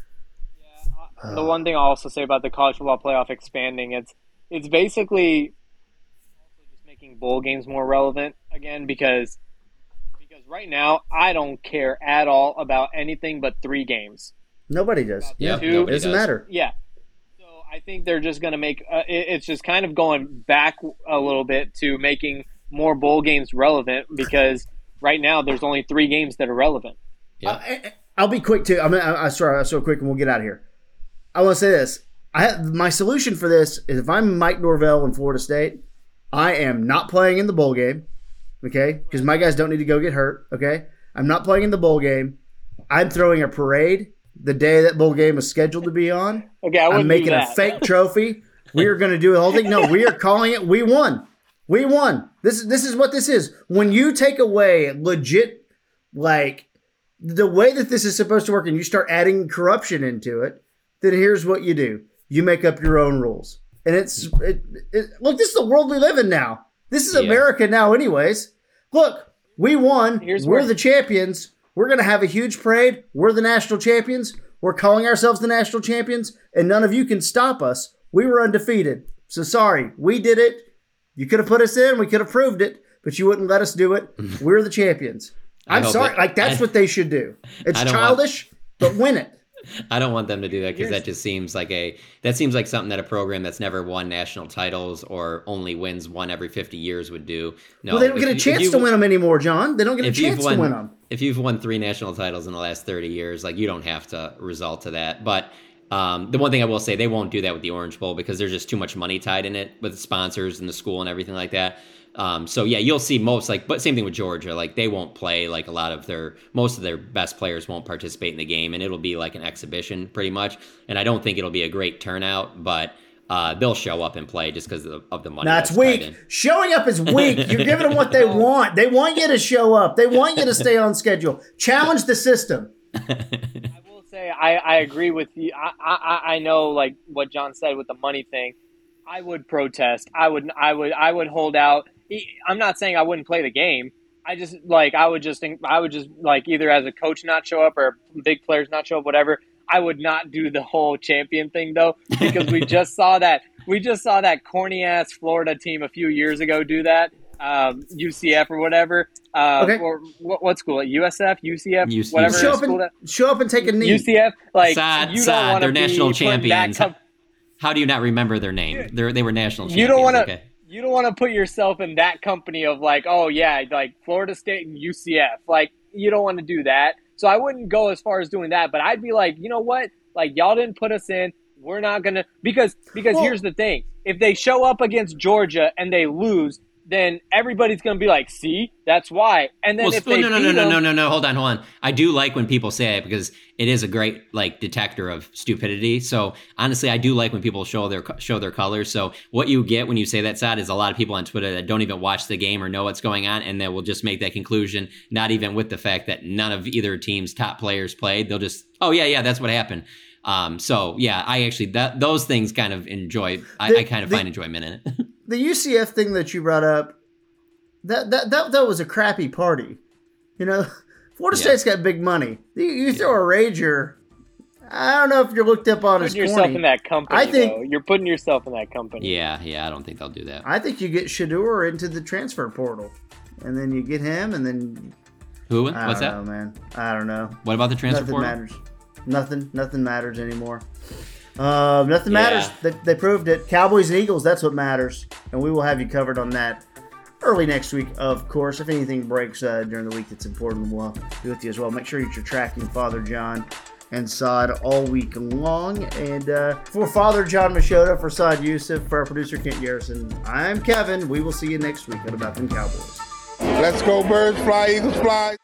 The one thing I'll also say about the college football playoff expanding, it's it's basically also just making bowl games more relevant again, because because right now I don't care at all about anything but three games. Nobody does. Yep, Two- nobody It doesn't does. matter. Yeah. So I think they're just going to make uh, it, it's just kind of going back a little bit to making more bowl games relevant, because right now there's only three games that are relevant. Yeah. I, I'll be quick too. I mean, I, I sorry, I'm so quick, and we'll get out of here. I want to say this. I have, my solution for this is if I'm Mike Norvell in Florida State, I am not playing in the bowl game. Okay, because my guys don't need to go get hurt. Okay, I'm not playing in the bowl game. I'm throwing a parade the day that bowl game is scheduled to be on. Okay, I wouldn't I'm making do a that. fake trophy. We are going to do the whole thing. No, we are calling it. We won. We won. This this is what this is. When you take away legit, like the way that this is supposed to work, and you start adding corruption into it, then here's what you do. You make up your own rules. And it's, it, it, look, this is the world we live in now. This is Yeah. America now anyways. Look, we won. Here's We're where- the champions. We're going to have a huge parade. We're the national champions. We're calling ourselves the national champions, and none of you can stop us. We were undefeated. So sorry, we did it. You could have put us in. We could have proved it, but you wouldn't let us do it. We're the champions. I I'm hope sorry. it- like, that's I- what they should do. It's I don't want- childish, but win it. I don't want them to do that, because that just seems like a that seems like something that a program that's never won national titles or only wins one every fifty years would do. No, Well, they don't if get a you- if chance you- to win them anymore, John. They don't get a if you've chance won, to win them. If you've won three national titles in the last thirty years, like, you don't have to result to that. But um, the one thing I will say, they won't do that with the Orange Bowl, because there's just too much money tied in it with the sponsors and the school and everything like that. Um, so yeah, you'll see most, like, but same thing with Georgia. Like, they won't play, like, a lot of their most of their best players won't participate in the game, and it'll be like an exhibition pretty much. And I don't think it'll be a great turnout, but uh, they'll show up and play just because of, the- of the money. That's that's tied weak. in. Showing up is weak. You're giving them what they want. They want you to show up. They want you to stay on schedule. Challenge the system. I will say I, I agree with you. I, I I know, like what John said with the money thing. I would protest. I would I would I would hold out. I'm not saying I wouldn't play the game. I just like I would just I would just like either as a coach not show up or big players not show up, whatever. I would not do the whole champion thing though, because we just saw that we just saw that corny ass Florida team a few years ago do that. Um, U C F or whatever. Uh, Okay. Or what, what school? U S F, U C F, U C F. whatever. Show up school and that- show up and take a knee. U C F, like Sad, you don't sad. want to They're be national putting that champions. com- How do you not remember their name? They're, they were national champions. you don't want to. Okay. You don't want to put yourself in that company of like, oh yeah, like Florida State and U C F. Like you don't want to do that. So I wouldn't go as far as doing that. But I'd be like, you know what? Like y'all didn't put us in. We're not gonna because because Well- here's the thing: if they show up against Georgia and they lose, then everybody's going to be like, see, that's why. And then well, if they no, no, beat no, no, them, no, no, no, hold on, hold on. I do like when people say it because it is a great like detector of stupidity. So honestly, I do like when people show their show their colors. So what you get when you say that, Saad, is a lot of people on Twitter that don't even watch the game or know what's going on, and they will just make that conclusion, not even with the fact that none of either team's top players played. They'll just, oh yeah, yeah, that's what happened. Um, so yeah, I actually that those things kind of enjoy. I, The- I kind of the- find enjoyment in it. The U C F thing that you brought up, that that that, that was a crappy party. You know, Florida Yeah. State's got big money. You, you throw a rager, I don't know if you're looked up on as putting yourself corny. in that company, I think though. You're putting yourself in that company. yeah, yeah, I don't think they'll do that. I think you get Shador into the transfer portal, and then you get him, and then Who? I What's don't that? know, man. I don't know. What about the transfer Nothing portal? matters. Nothing. Nothing matters anymore. Uh, nothing Yeah. matters. They, they proved it. Cowboys and Eagles. That's what matters, and we will have you covered on that early next week, of course. If anything breaks uh, during the week that's important, we'll be with you as well. Make sure that you're tracking Father John and Saad all week long. And uh, for Father John Machota, for Saad Youssef, for our producer Kent Garrison, I'm Kevin. We will see you next week on About Them Cowboys. Let's go, birds fly, Eagles fly.